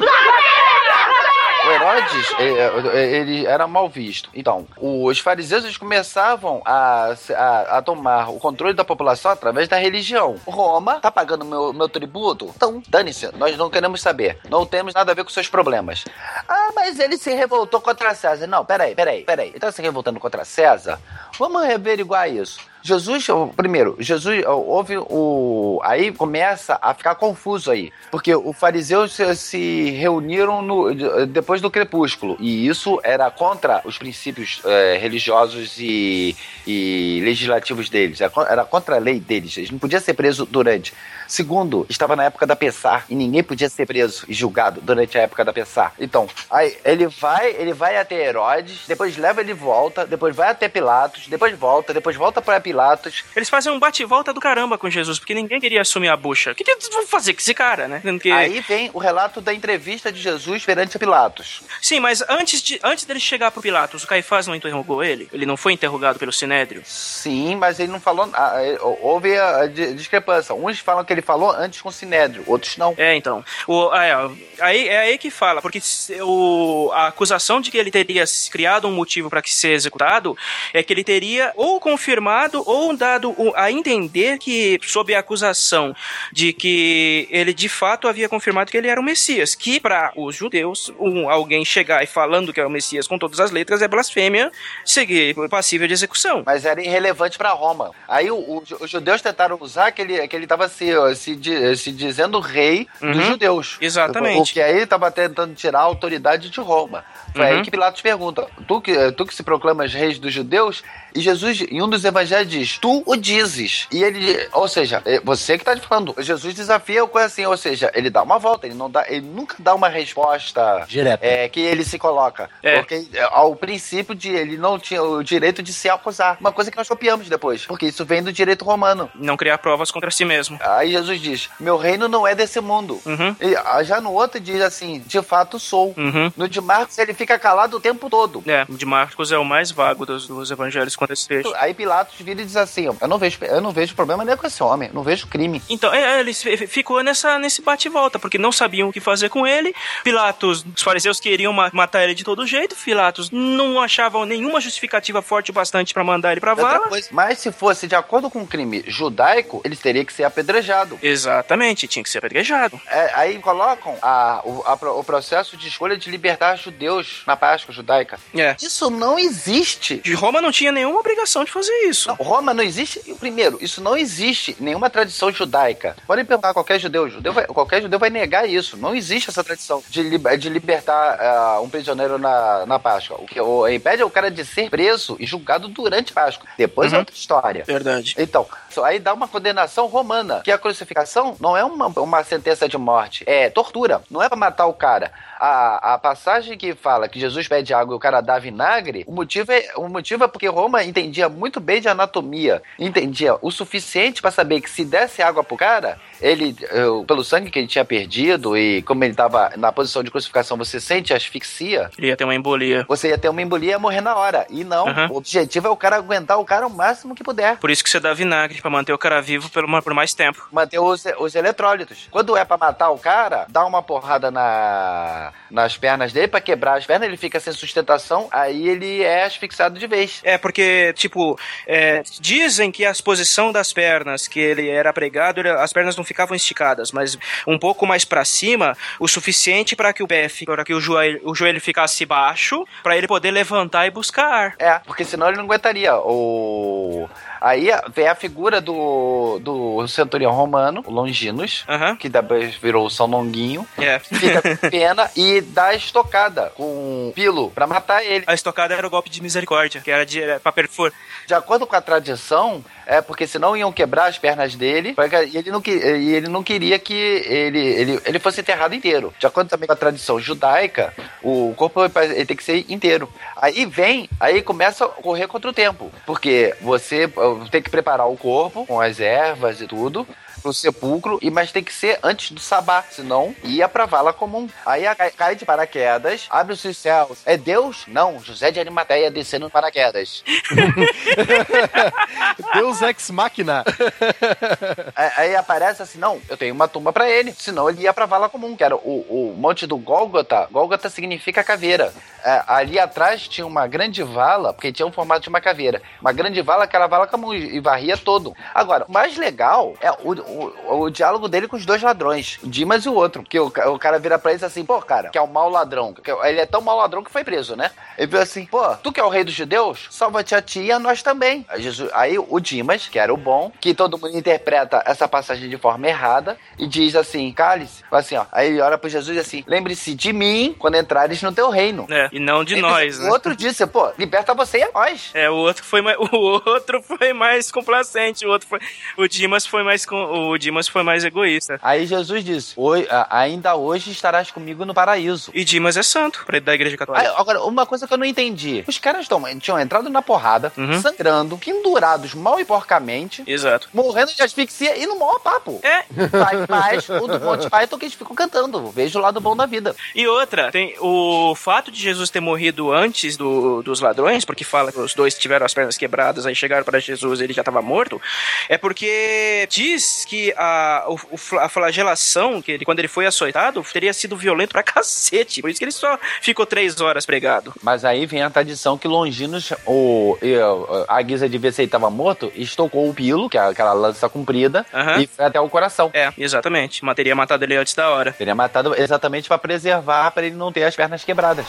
O Herodes, ele era mal visto. Então, os fariseus eles começavam a, a, a tomar o controle da população através da religião. Roma tá pagando meu, meu tributo? Então, dane-se, nós não queremos saber. Não temos nada a ver com seus problemas. Ah, mas ele se revoltou contra César. Não, peraí, peraí, peraí. Ele tá se revoltando contra César? Vamos averiguar isso. Jesus, primeiro, Jesus, houve o... Aí começa a ficar confuso aí, porque os fariseus se, se reuniram no, depois do crepúsculo, e isso era contra os princípios é, religiosos e, e legislativos deles, era contra a lei deles, eles não podiam ser presos durante. Segundo, estava na época da Pessar, e ninguém podia ser preso e julgado durante a época da Pessar. Então, aí ele vai, ele vai até Herodes, depois leva ele volta, depois vai até Pilatos, depois volta, depois volta para Pilatos. Eles fazem um bate-volta do caramba com Jesus, porque ninguém queria assumir a bucha. O que, que eles vão fazer com esse cara, né? Porque... Aí vem o relato da entrevista de Jesus perante Pilatos. Sim, mas antes, de, antes dele chegar pro Pilatos, o Caifás não interrogou ele? Ele não foi interrogado pelo Sinédrio? Sim, mas ele não falou... Ah, houve a discrepância. Uns falam que ele ele falou antes com o Sinédrio, outros não. É, então. O, ah, é, aí, é aí que fala, porque o, a acusação de que ele teria criado um motivo para que ser executado é que ele teria ou confirmado ou dado a entender que, sob a acusação de que ele de fato havia confirmado que ele era o Messias, que para os judeus, um, alguém chegar e falando que é o Messias com todas as letras é blasfêmia, seguir passível de execução. Mas era irrelevante para Roma. Aí o, o, os judeus tentaram usar que ele que ele estava se, se, se dizendo rei uhum. dos judeus. Exatamente. Porque aí ele estava tentando tirar a autoridade de Roma. Foi uhum. aí que Pilatos pergunta, tu que, tu que se proclamas reis dos judeus? E Jesus, em um dos evangelhos, diz, tu o dizes. E ele, ou seja, você que está falando, Jesus desafia o coisa assim, ou seja, ele dá uma volta, ele, não dá, ele nunca dá uma resposta direta é, que ele se coloca. É. Porque ao princípio de ele não tinha o direito de se acusar. Uma coisa que nós copiamos depois, porque isso vem do direito romano. Não criar provas contra si mesmo. Aí Jesus diz, meu reino não é desse mundo. Uhum. E já no outro diz assim, de fato sou. Uhum. No de Marcos ele fica calado o tempo todo. É, o de Marcos é o mais vago dos, dos evangelhos quanto a esse texto. Aí Pilatos vira e diz assim, eu não vejo, eu não vejo problema nem com esse homem, não vejo crime. Então, é, ele ficou nessa, nesse bate e volta, porque não sabiam o que fazer com ele. Pilatos, os fariseus queriam matar ele de todo jeito, Pilatos não achavam nenhuma justificativa forte o bastante pra mandar ele pra vala. Mas se fosse de acordo com o crime judaico, ele teria que ser apedrejado. Exatamente, tinha que ser apedrejado. É, aí colocam a, o, a, o processo de escolha de libertar judeus na Páscoa judaica. É. Isso não existe. Roma não tinha nenhuma obrigação de fazer isso. Não, Roma não existe. Primeiro, isso não existe nenhuma tradição judaica. Podem perguntar a qualquer judeu, judeu vai, qualquer judeu vai negar isso. Não existe essa tradição de, de libertar uh, um prisioneiro na, na Páscoa. O que o, impede o cara de ser preso e julgado durante a Páscoa. Depois uhum. é outra história. Verdade. Então, aí dá uma condenação romana, que a crucificação não é uma, uma sentença de morte, é tortura. Não é pra matar o cara. A, a passagem que fala que Jesus pede água e o cara dá vinagre, o motivo é, o motivo é porque Roma entendia muito bem de anatomia, entendia o suficiente para saber que se desse água pro cara, ele, eu, pelo sangue que ele tinha perdido e como ele tava na posição de crucificação, você sente asfixia. Ele ia ter uma embolia. Você ia ter uma embolia e ia morrer na hora. E não, uhum. o objetivo é o cara aguentar o cara o máximo que puder. Por isso que você dá vinagre, pra manter o cara vivo por, por mais tempo. Manter os, os eletrólitos. Quando é pra matar o cara, dá uma porrada na, nas pernas dele pra quebrar as pernas, ele fica sem sustentação, aí ele é asfixiado de vez. É, porque, tipo, é, dizem que a posição das pernas, que ele era pregado, as pernas não ficavam esticadas, mas um pouco mais pra cima, o suficiente para que o pé, para que o joelho, o joelho ficasse baixo, pra ele poder levantar e buscar ar. É, porque senão ele não aguentaria. O... Aí vem a figura do, do centurião romano, o Longinus, uhum. que depois virou o São Longuinho, é. fica com pena e dá a estocada com um pilo pra matar ele. A estocada era o golpe de misericórdia, que era de é, pra perfurar. De acordo com a tradição, é porque senão iam quebrar as pernas dele e ele não, e ele não queria que ele, ele, ele fosse enterrado inteiro. De acordo também com a tradição judaica, o corpo ele tem que ser inteiro. Aí vem, aí começa a correr contra o tempo, porque você tem que preparar o corpo com as ervas e tudo pro sepulcro, e mas tem que ser antes do sabá, senão ia pra vala comum. Aí cai, cai de paraquedas, abre-se os céus. É Deus? Não, José de Arimateia descendo de paraquedas. Deus ex machina. Aí aparece assim, não, eu tenho uma tumba pra ele, senão ele ia pra vala comum, que era o, o monte do Gólgota. Gólgota significa caveira. É, ali atrás tinha uma grande vala, porque tinha um formato de uma caveira. Uma grande vala, aquela vala comum, e varria todo. Agora, o mais legal é o O, o diálogo dele com os dois ladrões, o Dimas e o outro, que o, o cara vira pra eles assim, pô, cara, que é o mau ladrão, que ele é tão mau ladrão que foi preso, né? Ele viu assim, pô, tu que é o rei dos judeus, salva-te a ti e a nós também. Aí, Jesus, aí o Dimas, que era o bom, que todo mundo interpreta essa passagem de forma errada, e diz assim, cale-se, assim, ó, aí ele olha pro Jesus e assim, lembre-se de mim quando entrares no teu reino. É, e não de aí, nós, o né? O outro disse, pô, liberta você e a nós. É, o outro foi mais, o outro foi mais complacente, o outro foi, o Dimas foi mais, o Dimas foi mais egoísta. Aí Jesus disse, ainda hoje estarás comigo no paraíso. E Dimas é santo, pra ele da igreja católica. Aí, agora, uma coisa que eu não entendi. Os caras tão, tinham entrado na porrada, uhum. sangrando, pendurados mal e porcamente. Exato. Morrendo de asfixia e no maior papo. É. Mas o do Monty Python que eles ficam cantando. Vejo o lado bom da vida. E outra, tem o fato de Jesus ter morrido antes do, dos ladrões, porque fala que os dois tiveram as pernas quebradas, aí chegaram para Jesus e ele já estava morto, é porque diz que a, o, a flagelação, que ele, quando ele foi açoitado, teria sido violento pra cacete. Por isso que ele só ficou três horas pregado. Mas aí vem a tradição que Longinos, o, a guisa de ver se ele estava morto, estocou o pilo, que é aquela lança comprida, uhum. e foi até o coração. É, exatamente. Mas teria matado ele antes da hora. Teria matado exatamente pra preservar, pra ele não ter as pernas quebradas.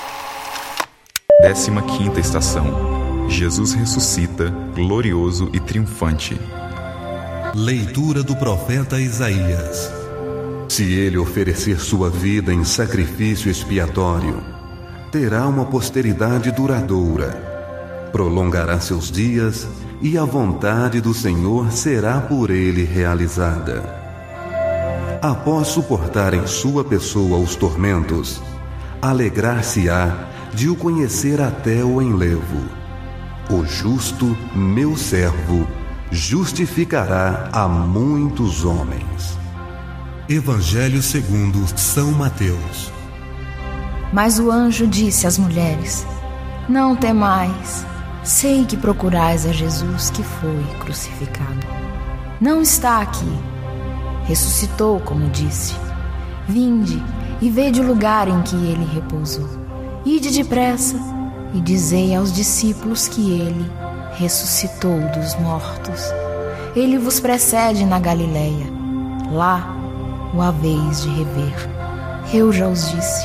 Décima quinta estação. Jesus ressuscita, glorioso e triunfante. Leitura do profeta Isaías. Se ele oferecer sua vida em sacrifício expiatório, terá uma posteridade duradoura, prolongará seus dias e a vontade do Senhor será por ele realizada. Após suportar em sua pessoa os tormentos, alegrar-se-á de o conhecer até o enlevo. O justo, meu servo, justificará a muitos homens. Evangelho segundo São Mateus. Mas o anjo disse às mulheres: não temais, sei que procurais a Jesus que foi crucificado. Não está aqui, ressuscitou, como disse. Vinde e vede o lugar em que ele repousou. Ide depressa e dizei aos discípulos que ele ressuscitou dos mortos. Ele vos precede na Galileia. Lá o haveis de rever. Eu já os disse.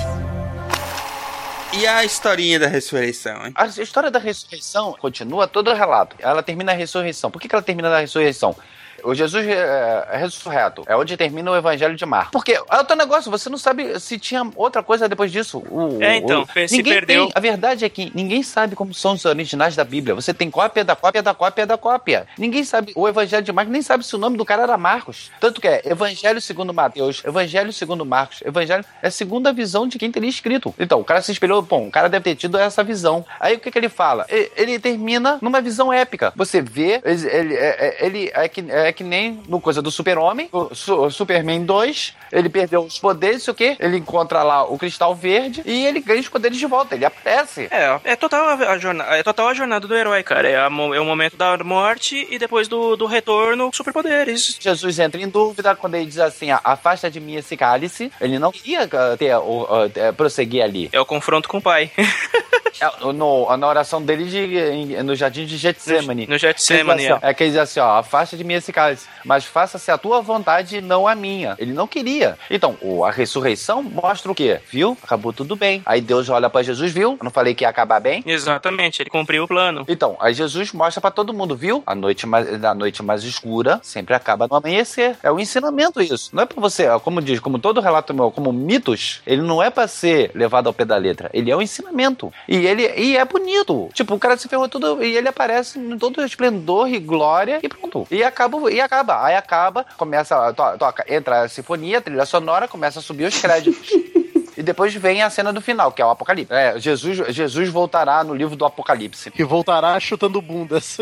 E a historinha da ressurreição, hein? A história da ressurreição continua todo o relato. Ela termina a ressurreição. Por que que ela termina na ressurreição? O Jesus é, é ressurreto. É onde termina o Evangelho de Marcos. Porque é outro negócio, você não sabe se tinha outra coisa depois disso. O, é, então, o, se ninguém perdeu. Tem, a verdade é que ninguém sabe como são os originais da Bíblia. Você tem cópia da cópia da cópia da cópia. Ninguém sabe. O Evangelho de Marcos nem sabe se o nome do cara era Marcos. Tanto que é Evangelho segundo Mateus, Evangelho segundo Marcos, Evangelho... É a segunda visão de quem teria escrito. Então, o cara se espelhou, bom, o cara deve ter tido essa visão. Aí o que que ele fala? Ele, ele termina numa visão épica. Você vê, ele, ele, é, ele é, que, é que nem no coisa do Super-Homem, o, Su, o Superman dois, ele perdeu os poderes, o quê? Ele encontra lá o cristal verde e ele ganha os poderes de volta, ele aparece. É, é total a, a, jornada, é total a jornada do herói, cara. É, a, é o momento da morte e depois do, do retorno, superpoderes. Jesus entra em dúvida quando ele diz assim, afasta de mim esse cálice. Ele não queria ter, uh, uh, prosseguir ali. É o confronto com o pai. É, no, na oração dele de, no jardim de Getsemane. No, no Getsemane, assim, é. É que ele diz assim, ó, afasta de mim esse cálice, mas faça-se a tua vontade e não a minha. Ele não queria. Então, a ressurreição mostra o quê? Viu? Acabou tudo bem. Aí Deus olha pra Jesus, viu? Eu não falei que ia acabar bem? Exatamente, ele cumpriu o plano. Então, aí Jesus mostra pra todo mundo, viu? A noite mais, a noite mais escura sempre acaba no amanhecer. É um ensinamento isso. Não é pra você, como diz, como todo relato meu, como mitos, ele não é pra ser levado ao pé da letra. Ele é um ensinamento. E ele e é bonito. Tipo, o cara se ferrou tudo e ele aparece em todo o esplendor e glória e pronto. E acaba, e acaba. Aí acaba, começa, to, toca, entra a sinfonia, a trilha sonora, começa a subir os créditos. E depois vem a cena do final, que é o Apocalipse. É, Jesus, Jesus voltará no livro do Apocalipse. E voltará chutando bundas.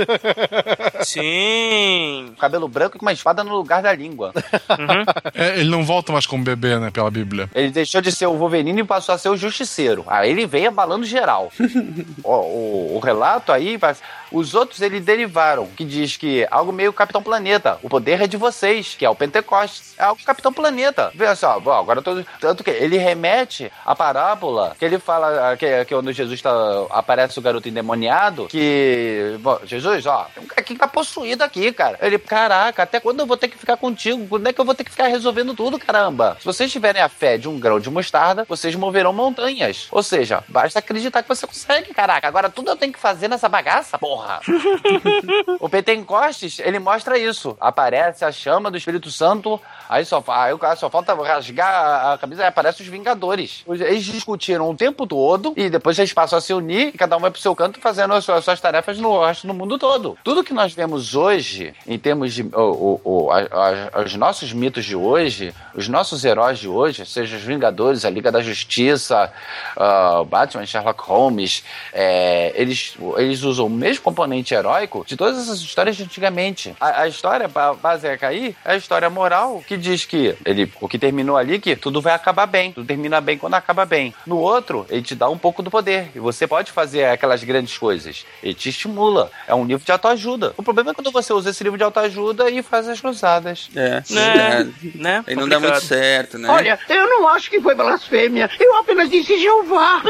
Sim. Cabelo branco com uma espada no lugar da língua. Uhum. É, ele não volta mais como bebê, né, pela Bíblia. Ele deixou de ser o Wolverine e passou a ser o Justiceiro. Aí ele veio abalando geral. o, o, o relato aí... Os outros, eles derivaram, que diz que algo meio Capitão Planeta. O poder é de vocês, que é o Pentecostes. É algo Capitão Planeta. Vê só, bom, agora eu tô... Tanto que ele remete à parábola, que ele fala, que, que quando Jesus tá, aparece o garoto endemoniado, que... Bom, Jesus, ó, tem um cara que tá possuído aqui, cara. Ele, caraca, até quando eu vou ter que ficar contigo? Quando é que eu vou ter que ficar resolvendo tudo, caramba? Se vocês tiverem a fé de um grão de mostarda, vocês moverão montanhas. Ou seja, basta acreditar que você consegue, caraca. Agora tudo eu tenho que fazer nessa bagaça, porra. O Pentecostes, ele mostra isso. Aparece a chama do Espírito Santo, aí só, aí o cara só falta rasgar a camisa e aparece os Vingadores. Eles discutiram o tempo todo e depois eles passam a se unir e cada um vai pro seu canto fazendo as suas, as suas tarefas no resto do mundo todo. Tudo que nós vemos hoje, em termos de o, o, o, a, a, os nossos mitos de hoje, os nossos heróis de hoje, seja os Vingadores, a Liga da Justiça, uh, Batman, Sherlock Holmes, é, eles, eles usam o mesmo componente heróico de todas essas histórias de antigamente. A, a história básica aí é a história moral que diz que ele, o que terminou ali, que tudo vai acabar bem, tudo termina termina bem quando acaba bem. No outro, ele te dá um pouco do poder. E você pode fazer aquelas grandes coisas. Ele te estimula. É um livro de autoajuda. O problema é quando você usa esse livro de autoajuda e faz as cruzadas. É, né? né? Aí não dá muito certo, né? Olha, eu não acho que foi blasfêmia. Eu apenas disse Jeová.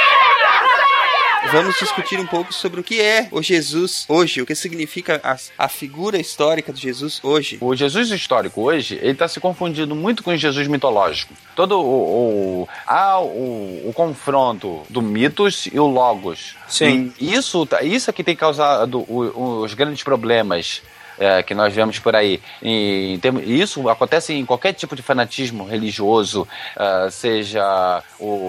Vamos discutir um pouco sobre o que é o Jesus hoje, o que significa a, a figura histórica de Jesus hoje. O Jesus histórico hoje, ele está se confundindo muito com o Jesus mitológico. Todo o, o, há o, o confronto do mitos e o logos. Sim. E isso, isso é que tem causado o, os grandes problemas É, que nós vemos por aí. E, tem, isso acontece em qualquer tipo de fanatismo religioso, uh, seja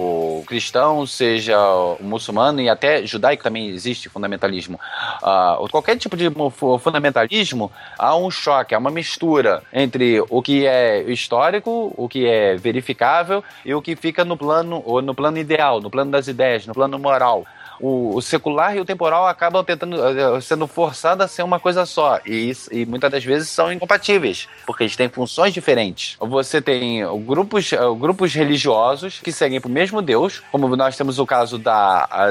o cristão, seja o muçulmano, e até judaico também existe fundamentalismo. Uh, qualquer tipo de fundamentalismo, há um choque, há uma mistura entre o que é histórico, o que é verificável e o que fica no plano, ou no plano ideal, no plano das ideias, no plano moral. O, o secular e o temporal acabam tentando, sendo forçados a ser uma coisa só. E, e muitas das vezes são incompatíveis, porque eles têm funções diferentes. Você tem grupos, grupos religiosos que seguem para o mesmo Deus, como nós temos o caso da,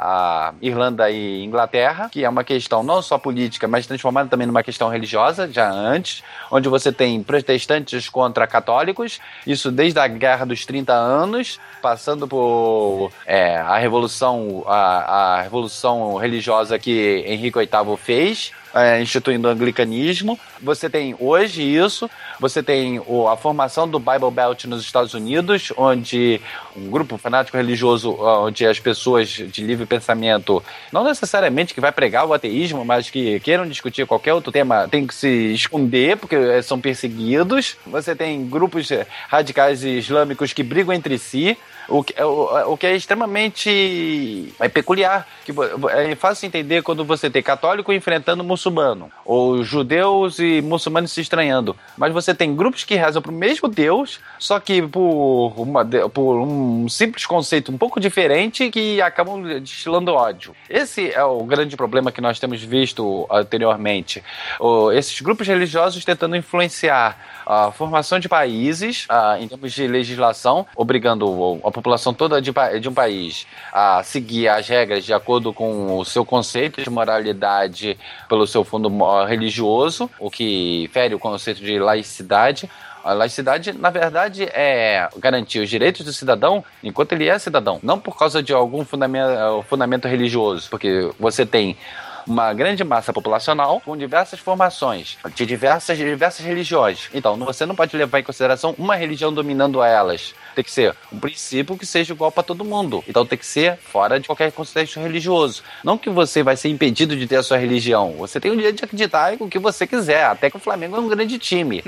da Irlanda e Inglaterra, que é uma questão não só política, mas transformada também numa questão religiosa, já antes, onde você tem protestantes contra católicos, isso desde a Guerra dos trinta anos, passando por é, a Revolução... A, a revolução religiosa que Henrique oitavo fez, é, instituindo o anglicanismo. Você tem hoje isso, você tem o, a formação do Bible Belt nos Estados Unidos, onde um grupo fanático religioso, onde as pessoas de livre pensamento, não necessariamente que vai pregar o ateísmo, mas que queiram discutir qualquer outro tema, tem que se esconder, porque são perseguidos. Você tem grupos radicais islâmicos que brigam entre si, o que, o, o que é extremamente é peculiar. Que é fácil entender quando você tem católico enfrentando muçulmano, ou judeus e muçulmanos se estranhando. Mas você tem grupos que rezam para o mesmo Deus, só que por, uma, por um simples conceito um pouco diferente, que acabam destilando ódio. Esse é o grande problema que nós temos visto anteriormente. O, esses grupos religiosos tentando influenciar a formação de países, a, em termos de legislação, obrigando a população toda de, de um país a seguir as regras de acordo com o seu conceito de moralidade pelo seu fundo religioso, o que fere o conceito de laicidade. A laicidade, na verdade, é garantir os direitos do cidadão enquanto ele é cidadão, não por causa de algum fundamento, fundamento religioso, porque você tem uma grande massa populacional com diversas formações, de diversas, de diversas religiões. Então, você não pode levar em consideração uma religião dominando elas. Tem que ser um princípio que seja igual para todo mundo. Então tem que ser fora de qualquer contexto religioso. Não que você vai ser impedido de ter a sua religião. Você tem o direito de acreditar em o que você quiser. Até que o Flamengo é um grande time.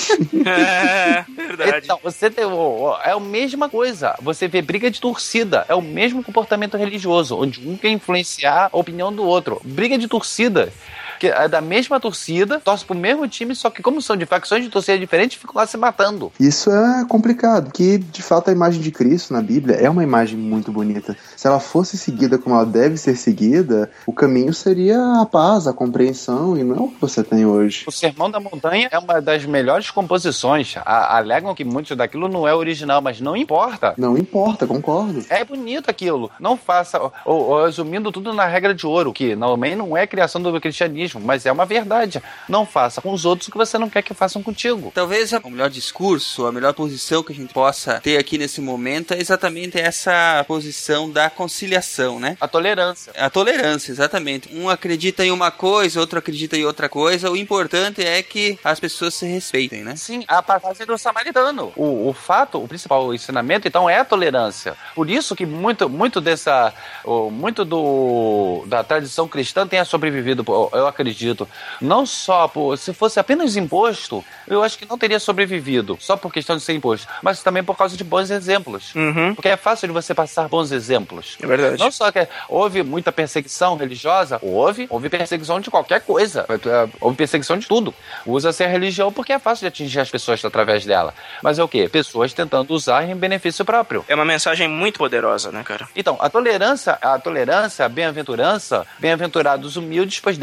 É, verdade. Então, você tem, é a mesma coisa. Você vê briga de torcida. É o mesmo comportamento religioso, onde um quer influenciar a opinião do outro. Briga de torcida, que é da mesma torcida, torce pro mesmo time, só que como são de facções de torcida diferentes, ficam lá se matando. Isso é complicado, que de fato a imagem de Cristo na Bíblia é uma imagem muito bonita. Se ela fosse seguida como ela deve ser seguida, o caminho seria a paz, a compreensão, e não é o que você tem hoje. O Sermão da Montanha é uma das melhores composições. A, alegam que muito daquilo não é original, mas não importa. Não importa, concordo. É bonito aquilo. Não faça, ou, ou resumindo tudo na regra de ouro, que também não é criação do cristianismo, mas é uma verdade. Não faça com os outros o que você não quer que façam contigo. Talvez o melhor discurso, a melhor posição que a gente possa ter aqui nesse momento é exatamente essa posição da conciliação, né? A tolerância. A tolerância, exatamente. Um acredita em uma coisa, outro acredita em outra coisa. O importante é que as pessoas se respeitem, né? Sim, a passagem do samaritano. O, o fato, o principal ensinamento, então, é a tolerância. Por isso que muito, muito dessa, muito do, da tradição cristã tenha sobrevivido, eu acredito. Não só por, se fosse apenas imposto, eu acho que não teria sobrevivido, só por questão de ser imposto, mas também por causa de bons exemplos. Uhum. Porque é fácil de você passar bons exemplos. É verdade. Não só que houve muita perseguição religiosa, houve, houve perseguição de qualquer coisa. Houve perseguição de tudo. Usa-se a religião porque é fácil de atingir as pessoas através dela. Mas é o quê? Pessoas tentando usar em benefício próprio. É uma mensagem muito poderosa, né, cara? Então, a tolerância, a tolerância, a bem-aventurança, bem-aventurados humildes, pois deles serão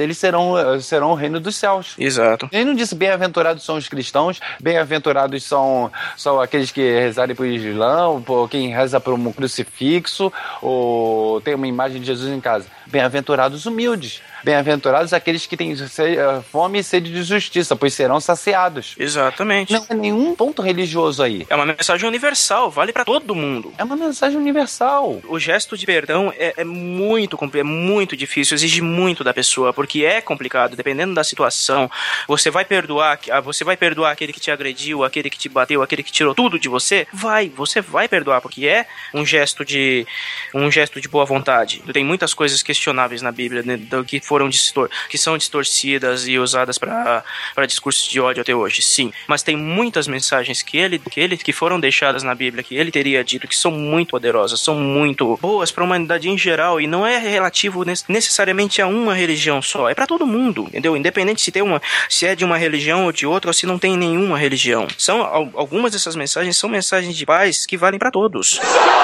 serão, serão o reino dos céus. Exato. Ele não disse bem-aventurados são os cristãos, bem-aventurados são, são aqueles que rezarem por Islã, por quem reza por um crucifixo, ou tem uma imagem de Jesus em casa. Bem-aventurados humildes. Bem-aventurados aqueles que têm fome e sede de justiça, pois serão saciados. Exatamente. Não é nenhum ponto religioso aí. É uma mensagem universal, vale pra todo mundo. É uma mensagem universal. O gesto de perdão é, é muito é muito difícil, exige muito da pessoa, porque é complicado, dependendo da situação. Você vai perdoar, você vai perdoar aquele que te agrediu, aquele que te bateu, aquele que tirou tudo de você? Vai, você vai perdoar, porque é um gesto de um gesto de boa vontade. Tem muitas coisas questionáveis na Bíblia, né, do que foram distor- que são distorcidas e usadas para para discursos de ódio até hoje, sim. Mas tem muitas mensagens que ele, que ele que foram deixadas na Bíblia, que ele teria dito, que são muito poderosas, são muito boas para a humanidade em geral, e não é relativo necessariamente a uma religião só, é para todo mundo, entendeu? Independente se tem uma, se é de uma religião ou de outra, ou se não tem nenhuma religião. São algumas dessas mensagens são mensagens de paz que valem para todos.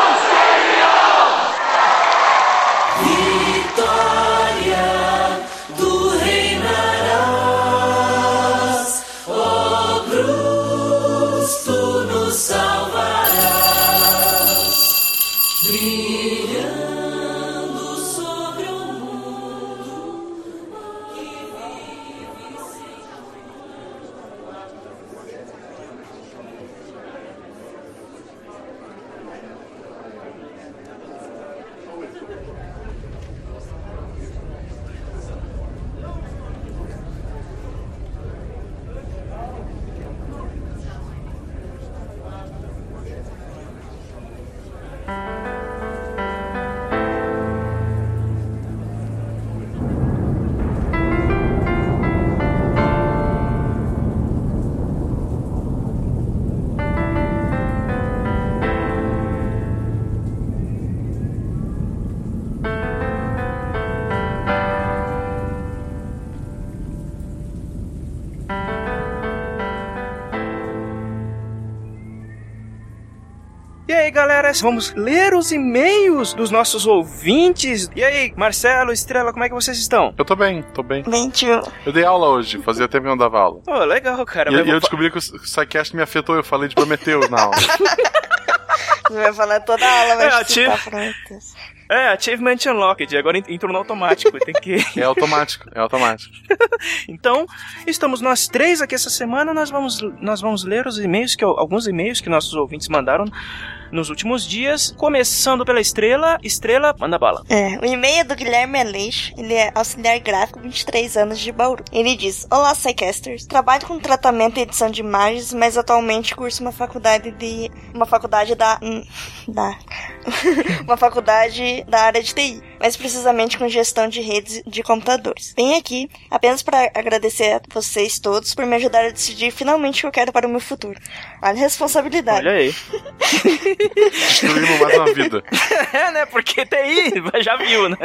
E aí, galera, vamos ler os e-mails dos nossos ouvintes. E aí, Marcelo, Estrela, como é que vocês estão? Eu tô bem, tô bem. Bem, tio. Eu dei aula hoje, fazia tempo que eu não dava aula. Oh, legal, cara. E, e eu descobri que o Psycast me afetou, eu falei de Prometheus na aula. Você vai falar toda a aula, vai É, citar tive- Prometheus. É, Achievement Unlocked, agora entrou no automático, tem que... É automático, é automático. Então, estamos nós três aqui essa semana, nós vamos, nós vamos ler os e-mails, que alguns e-mails que nossos ouvintes mandaram nos últimos dias, começando pela Estrela. Estrela, manda bala. É, o e-mail é do Guilherme Aleixo, ele é auxiliar gráfico, vinte e três anos, de Bauru. Ele diz: Olá, Psycasters. Trabalho com tratamento e edição de imagens, mas atualmente curso uma faculdade de... Uma faculdade da... hum, da... uma faculdade da área de T I, mais precisamente com gestão de redes de computadores. Venho aqui apenas para agradecer a vocês todos por me ajudar a decidir finalmente o que eu quero para o meu futuro. Olha a responsabilidade. Olha aí. Destruímos mais uma vida. É, né? Porque T I, já viu, né?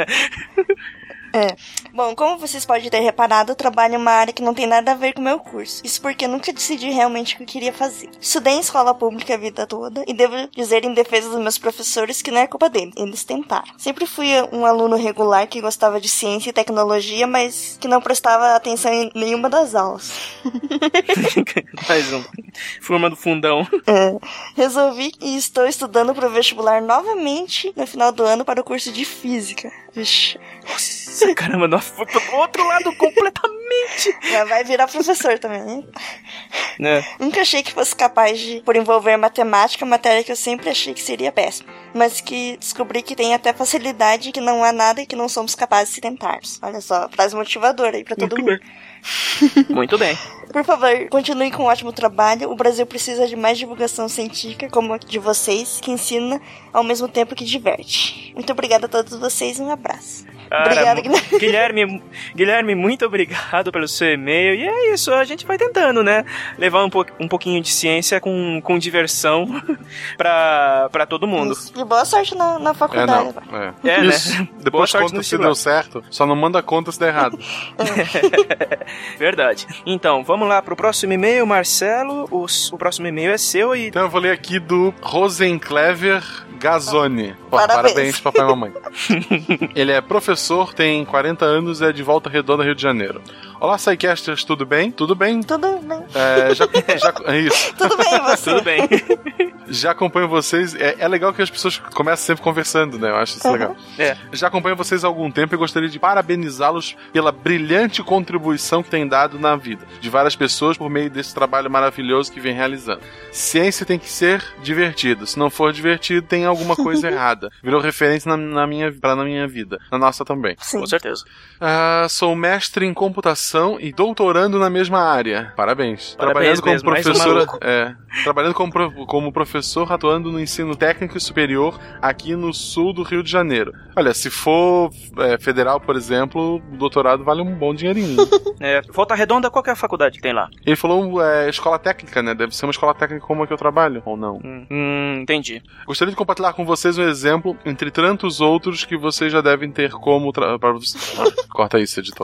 É. Bom, como vocês podem ter reparado, eu trabalho em uma área que não tem nada a ver com o meu curso. Isso porque eu nunca decidi realmente o que eu queria fazer. Estudei em escola pública a vida toda e devo dizer em defesa dos meus professores que não é culpa deles. Eles tentaram. Sempre fui um aluno regular que gostava de ciência e tecnologia, mas que não prestava atenção em nenhuma das aulas. Mais um. Forma do fundão. É. Resolvi e estou estudando para o vestibular novamente no final do ano para o curso de física. Vixe. Nossa, caramba, nossa, foi pro outro lado completamente. Já vai virar professor também, né? Né? Nunca achei que fosse capaz de, por envolver matemática, matéria que eu sempre achei que seria péssima, mas que descobri que tem até facilidade, que não há nada que não somos capazes de tentarmos. Olha só, frase motivadora aí pra todo Muito mundo. Bem. Muito bem. Por favor, continue com um ótimo trabalho. O Brasil precisa de mais divulgação científica como a de vocês, que ensina ao mesmo tempo que diverte. Muito obrigada a todos vocês e um abraço. Cara, Obrigada, Guilherme. Guilherme. Guilherme, muito obrigado pelo seu e-mail. E é isso, a gente vai tentando, né? Levar um, po- um pouquinho de ciência com, com diversão pra, pra todo mundo. E boa sorte na, na É, faculdade. não. É. É, Isso. né? Boa Depois sorte conta no se vestibular. deu certo, só não manda conta se der errado. Verdade. Então, vamos lá pro próximo e-mail, Marcelo. O, o próximo e-mail é seu e... Então eu vou ler aqui do Rosenclever Gazzoni. Pô, Parabéns. Parabéns, papai e mamãe. Ele é professor professor, tem quarenta anos e é de Volta Redonda, Rio de Janeiro. Olá, Psycasters, tudo bem? Tudo bem? Tudo bem. É, já, já, é isso. Tudo bem, você? Tudo bem. Já acompanho vocês. É, é legal que as pessoas começam sempre conversando, né? Eu acho isso Uhum. legal. É. Já acompanho vocês há algum tempo e gostaria de parabenizá-los pela brilhante contribuição que têm dado na vida de várias pessoas por meio desse trabalho maravilhoso que vem realizando. Ciência tem que ser divertido. Se não for divertido, tem alguma coisa errada. Virou referência na, na minha, pra, na minha vida. Na nossa também. Sim. Com certeza. Ah, sou mestre em computação e doutorando na mesma área. Parabéns. Parabéns trabalhando como mesmo, mais um professora, maluco. é, trabalhando como, pro- como professor, atuando no ensino técnico e superior aqui no sul do Rio de Janeiro. Olha, se for é, federal, por exemplo, o doutorado vale um bom dinheirinho. É, Volta Redonda, qual que é a faculdade que tem lá? Ele falou é, escola técnica, né? Deve ser uma escola técnica como a que eu trabalho, ou não? Hum, hum, entendi. Gostaria de compartilhar com vocês um exemplo entre tantos outros que vocês já devem ter como... Tra... pra- Corta isso, editor.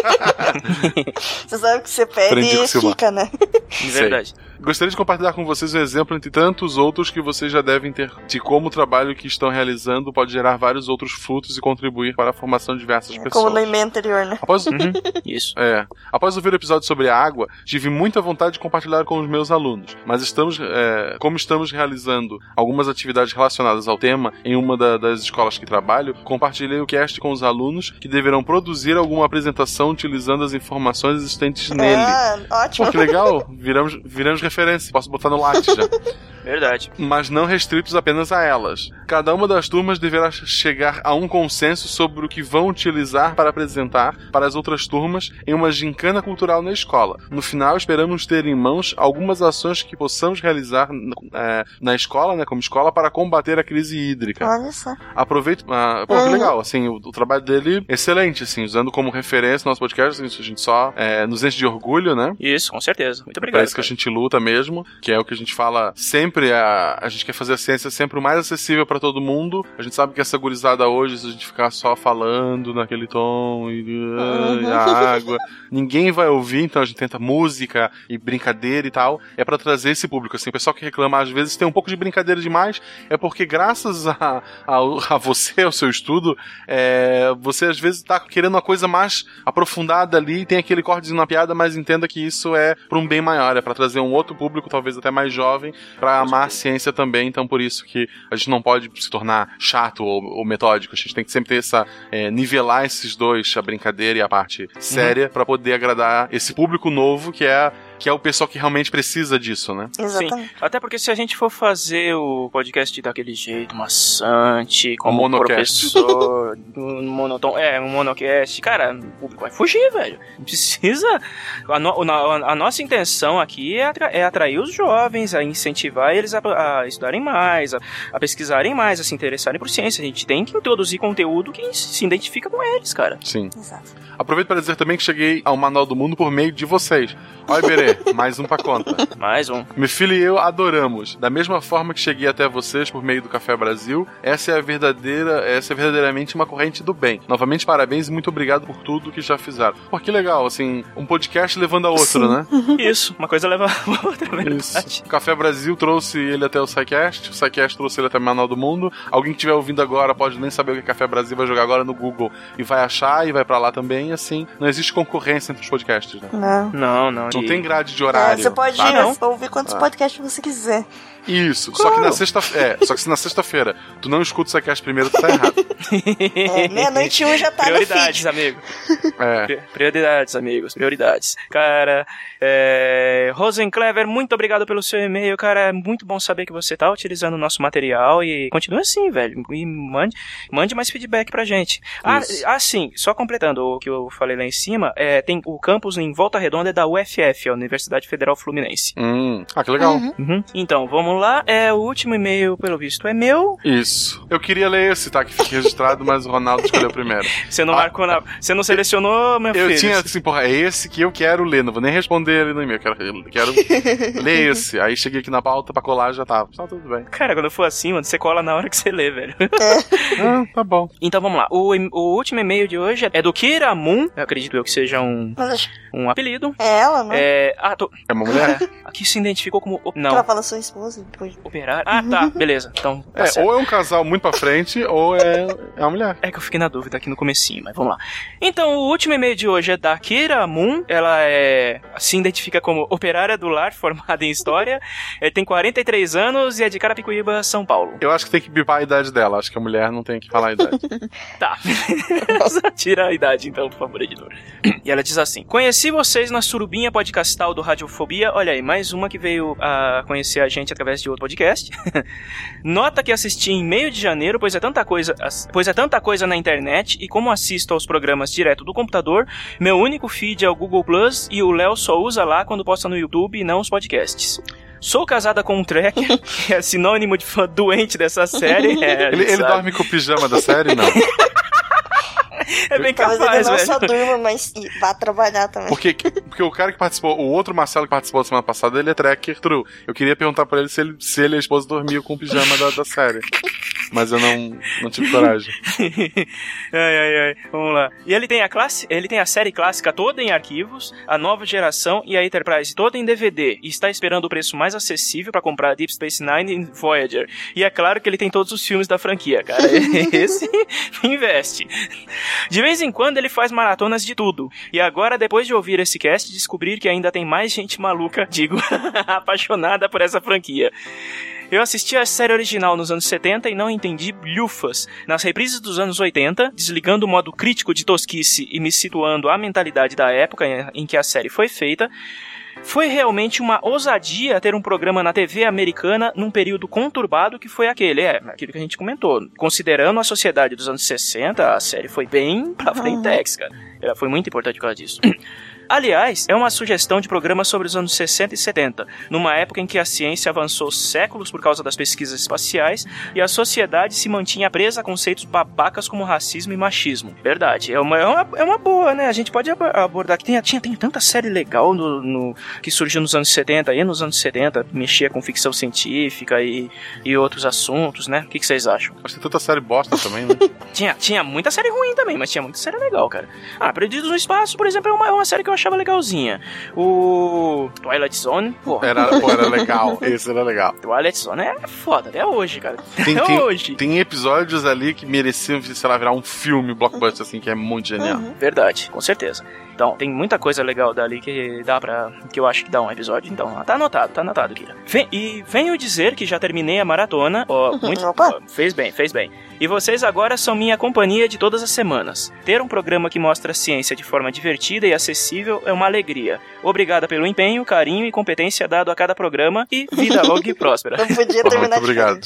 Você sabe que você pede Aprendi com o e Silmar. fica, né? De verdade. Gostaria de compartilhar com vocês um exemplo entre tantos outros que vocês já devem ter de como o trabalho que estão realizando pode gerar vários outros frutos e contribuir para a formação de diversas pessoas. Como no e-mail anterior, né? Após, Uhum, isso. é, após ouvir o episódio sobre a água, tive muita vontade de compartilhar com os meus alunos, mas estamos, é, como estamos realizando algumas atividades relacionadas ao tema em uma da- das escolas que trabalho, compartilhei o cast com os alunos que deverão produzir alguma apresentação utilizando as informações existentes nele. Ah, ótimo. Pô, que legal, viramos, viramos referência, posso botar no Lattes já. Verdade. Mas não restritos apenas a elas. Cada uma das turmas deverá chegar a um consenso sobre o que vão utilizar para apresentar para as outras turmas em uma gincana cultural na escola. No final, esperamos ter em mãos algumas ações que possamos realizar é, na escola, né, como escola, para combater a crise hídrica. Olha só. Aproveito. Ah, pô, que legal, assim, o, o trabalho dele excelente, assim, usando como referência nosso podcast, assim, a gente só é, nos enche de orgulho, né? Isso, com certeza. Muito É obrigado. pra isso que a cara. gente luta mesmo, que é o que a gente fala sempre, a, a gente quer fazer a ciência sempre o mais acessível pra todo mundo. A gente sabe que essa gurizada hoje, se a gente ficar só falando naquele tom e, e a água, ninguém vai ouvir, então a gente tenta música e brincadeira e tal, é pra trazer esse público, assim, o pessoal que reclama às vezes tem um pouco de brincadeira demais, é porque graças a, a, a você, ao seu estudo, é, você às vezes tá querendo uma coisa mais aprofundada ali, tem aquele cortezinho na piada, mas entenda que isso é pra um bem maior, é pra trazer um outro público, talvez até mais jovem, pra amar a ciência também, então por isso que a gente não pode se tornar chato ou, ou metódico, a gente tem que sempre ter essa, é, nivelar esses dois, a brincadeira e a parte séria, Uhum. pra poder agradar esse público novo que é que é o pessoal que realmente precisa disso, né? Exatamente. Sim. Até porque se a gente for fazer o podcast daquele jeito maçante, como Um monocast. professor, um monotom, é, um monocast, cara, o público vai fugir, velho. Não precisa. A, no, a, a nossa intenção aqui é, atra, é atrair os jovens, a incentivar eles a, a estudarem mais, a, a pesquisarem mais, a se interessarem por ciência. A gente tem que introduzir conteúdo que se identifica com eles, cara. Sim. Exato. Aproveito para dizer também que cheguei ao Manual do Mundo por meio de vocês. Olha, Iberê, mais um pra conta. Mais um. Meu filho e eu adoramos. Da mesma forma que cheguei até vocês por meio do Café Brasil, essa é a verdadeira, essa é verdadeiramente uma corrente do bem. Novamente, parabéns e muito obrigado por tudo que já fizeram. Pô, que legal, assim, um podcast levando a outro, Sim. né? Isso, uma coisa leva a outra, verdade. Isso. O Café Brasil trouxe ele até o SciCast, o SciCast trouxe ele até o Manual do Mundo. Alguém que estiver ouvindo agora pode nem saber o que é Café Brasil, vai jogar agora no Google e vai achar e vai pra lá também, assim, não existe concorrência entre os podcasts, né? Não. Não, não. Não e... tem grade de É, horário. você pode sabe? ouvir quantos Ah. podcasts você quiser. Isso, só que na sexta é, só que se na sexta-feira tu não escuta o SciCast primeiro, tu tá errado. É, meia-noite e um já tá no Prioridades, feed. amigo. É. Pri- Prioridades, amigos, prioridades. Cara, é... Rosenclever, muito obrigado pelo seu e-mail, cara. É muito bom saber que você tá utilizando o nosso material e continue assim, velho. E mande, mande mais feedback pra gente. Ah, ah, sim, só completando o que eu falei lá em cima, é, tem o campus em Volta Redonda é da U F F, a Universidade Federal Fluminense. Hum. Ah, que legal. Uhum. Uhum. Então, vamos lá. É, o último e-mail, pelo visto, é meu. Isso. Eu queria ler esse, tá? Que fique registrado, mas o Ronaldo escolheu primeiro. Você não Ah. marcou na... Você não selecionou, meu Eu filho? tinha assim, porra, é esse que eu quero ler, não vou nem responder ele no e-mail, quero, quero ler esse. Aí cheguei aqui na pauta pra colar, já tava. Tá tudo bem. Cara, quando for assim, mano, você cola na hora que você lê, velho. Ah, tá bom. Então vamos lá. O, e- o último e-mail de hoje é do Kiramun. Eu acredito eu que seja um, Mas acho um apelido. é ela, né? É. Ah, tô... É uma mulher? Aqui se identificou como. Que Não. ela fala sua esposa. depois. Operária? Ah, tá, beleza. Então, tá É, certo. ou é um casal muito pra frente, ou é, é uma mulher. É que eu fiquei na dúvida aqui no comecinho, mas vamos lá. Então, o último e-mail de hoje é da Kira Moon. Ela é, se identifica como operária do lar, formada em História. Ela tem quarenta e três anos e é de Carapicuíba, São Paulo. Eu acho que tem que bipar a idade dela. Acho que a mulher não tem que falar a idade. Tá. Tira a idade, então, por favor, editor. E ela diz assim: conheci vocês na surubinha podcastal do Radiofobia. Olha aí, mais uma que veio a conhecer a gente através de outro podcast. Nota que assisti em meio de janeiro, pois é tanta coisa, pois é tanta coisa na internet, e como assisto aos programas direto do computador, meu único feed é o Google Plus e o Léo só usa lá quando posta no YouTube e não os podcasts. Sou casada com um tracker, que é sinônimo de fã doente dessa série. É, ele ele dorme com o pijama da série? Não. É bem Talvez capaz, ele não velho. só durma, mas vá trabalhar também. Porque, porque o cara que participou, o outro Marcelo que participou da semana passada, ele é tracker true. Eu queria perguntar pra ele se ele, se ele e a esposa dormiam com o pijama da, da série. Mas eu não, não tive coragem. ai, ai, ai. Vamos lá. E ele tem, a classe, ele tem a série clássica toda em arquivos, a nova geração e a Enterprise toda em D V D. E está esperando o preço mais acessível pra comprar Deep Space Nine e Voyager. E é claro que ele tem todos os filmes da franquia, cara. Esse investe. De vez em quando ele faz maratonas de tudo. E agora, depois de ouvir esse cast, descobrir que ainda tem mais gente maluca, digo, apaixonada por essa franquia. Eu assisti a série original nos anos setenta e não entendi lhufas. Nas reprises dos anos oitenta, desligando o modo crítico de tosquice e me situando à mentalidade da época em que a série foi feita, foi realmente uma ousadia ter um programa na T V americana num período conturbado que foi aquele, é, aquilo que a gente comentou. Considerando a sociedade dos anos sessenta, a série foi bem pra frentex, cara. Ela foi muito importante por causa disso. Aliás, é uma sugestão de programa sobre os anos sessenta e setenta, numa época em que a ciência avançou séculos por causa das pesquisas espaciais e a sociedade se mantinha presa a conceitos babacas como racismo e machismo. Verdade, é uma, é uma, é uma boa, né? A gente pode abordar que tem, tinha, tem tanta série legal no, no, que surgiu nos anos setenta e nos anos setenta, mexia com ficção científica e, e outros assuntos, né? O que, que vocês acham? Acho que tem tanta série bosta também, né? tinha, tinha muita série ruim também, mas tinha muita série legal, cara. Ah, Perdidos no Espaço, por exemplo, é uma, é uma série que eu achava legalzinha. O Twilight Zone, pô. Era, pô, era legal. Esse era legal. Twilight Zone é foda, até hoje, cara. Tem, até tem, hoje. Tem episódios ali que mereciam, sei lá, virar um filme blockbuster, assim, que é muito genial. Uhum. Verdade, com certeza. Então, tem muita coisa legal dali que dá pra... que eu acho que dá um episódio. Então, tá anotado, tá anotado, Kira. Vem, e venho dizer que já terminei a maratona. Ó, muito... ó, fez bem, fez bem. E vocês agora são minha companhia de todas as semanas. Ter um programa que mostra a ciência de forma divertida e acessível é uma alegria. Obrigada pelo empenho, carinho e competência dado a cada programa e vida longa e próspera. Não podia terminar. Muito obrigado.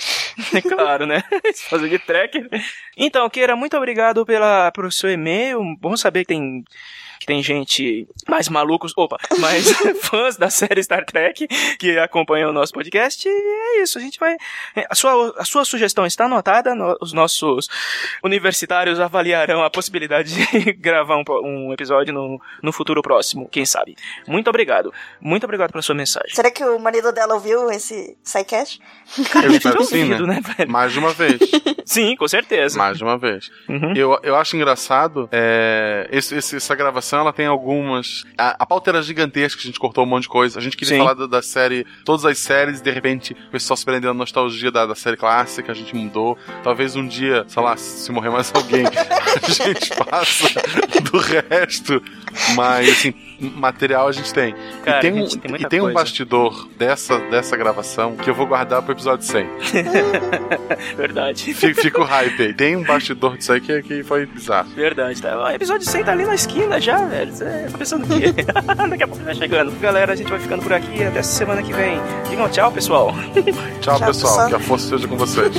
É claro, né? Fazer de tracker. Então, Kira, muito obrigado pela, pelo seu e-mail. Bom saber que tem... que tem gente mais malucos, opa, mais fãs da série Star Trek que acompanham o nosso podcast. E é isso, a gente vai... A sua, a sua sugestão está anotada, no, os nossos universitários avaliarão a possibilidade de gravar um, um episódio no, no futuro próximo, quem sabe. Muito obrigado. Muito obrigado pela sua mensagem. Será que o marido dela ouviu esse SciCast? Eu espero que sim, ouvido, né? né, velho? Mais de uma vez. Sim, com certeza. Mais de uma vez. Uhum. Eu, eu acho engraçado, é, esse, esse, essa gravação, ela tem algumas... A, a pauta era gigantesca, a gente cortou um monte de coisa. A gente queria Sim. falar da, da série, todas as séries, e de repente o pessoal se prendeu na nostalgia da, da série clássica, a gente mudou. Talvez um dia, sei lá, se morrer mais alguém, a gente passa do resto. Mas, assim, material a gente tem. Cara, e tem, a um, gente tem muita e tem um coisa. bastidor dessa, dessa gravação que eu vou guardar pro episódio cem. Verdade. Fica, fica o hype aí. Tem um bastidor disso aí que, que foi bizarro. Verdade, tá? O episódio cem tá ali na esquina já, velho. Você tá pensando o quê? Daqui a pouco tá chegando. Galera, a gente vai ficando por aqui. Até semana que vem. Digam tchau, pessoal. Tchau, Tchau, pessoal. pessoal. Que a força esteja com vocês.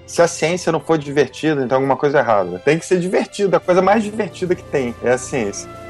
Se a ciência não for divertida, então alguma coisa é errada. Tem que ser divertida. A coisa mais divertida que tem é a ciência.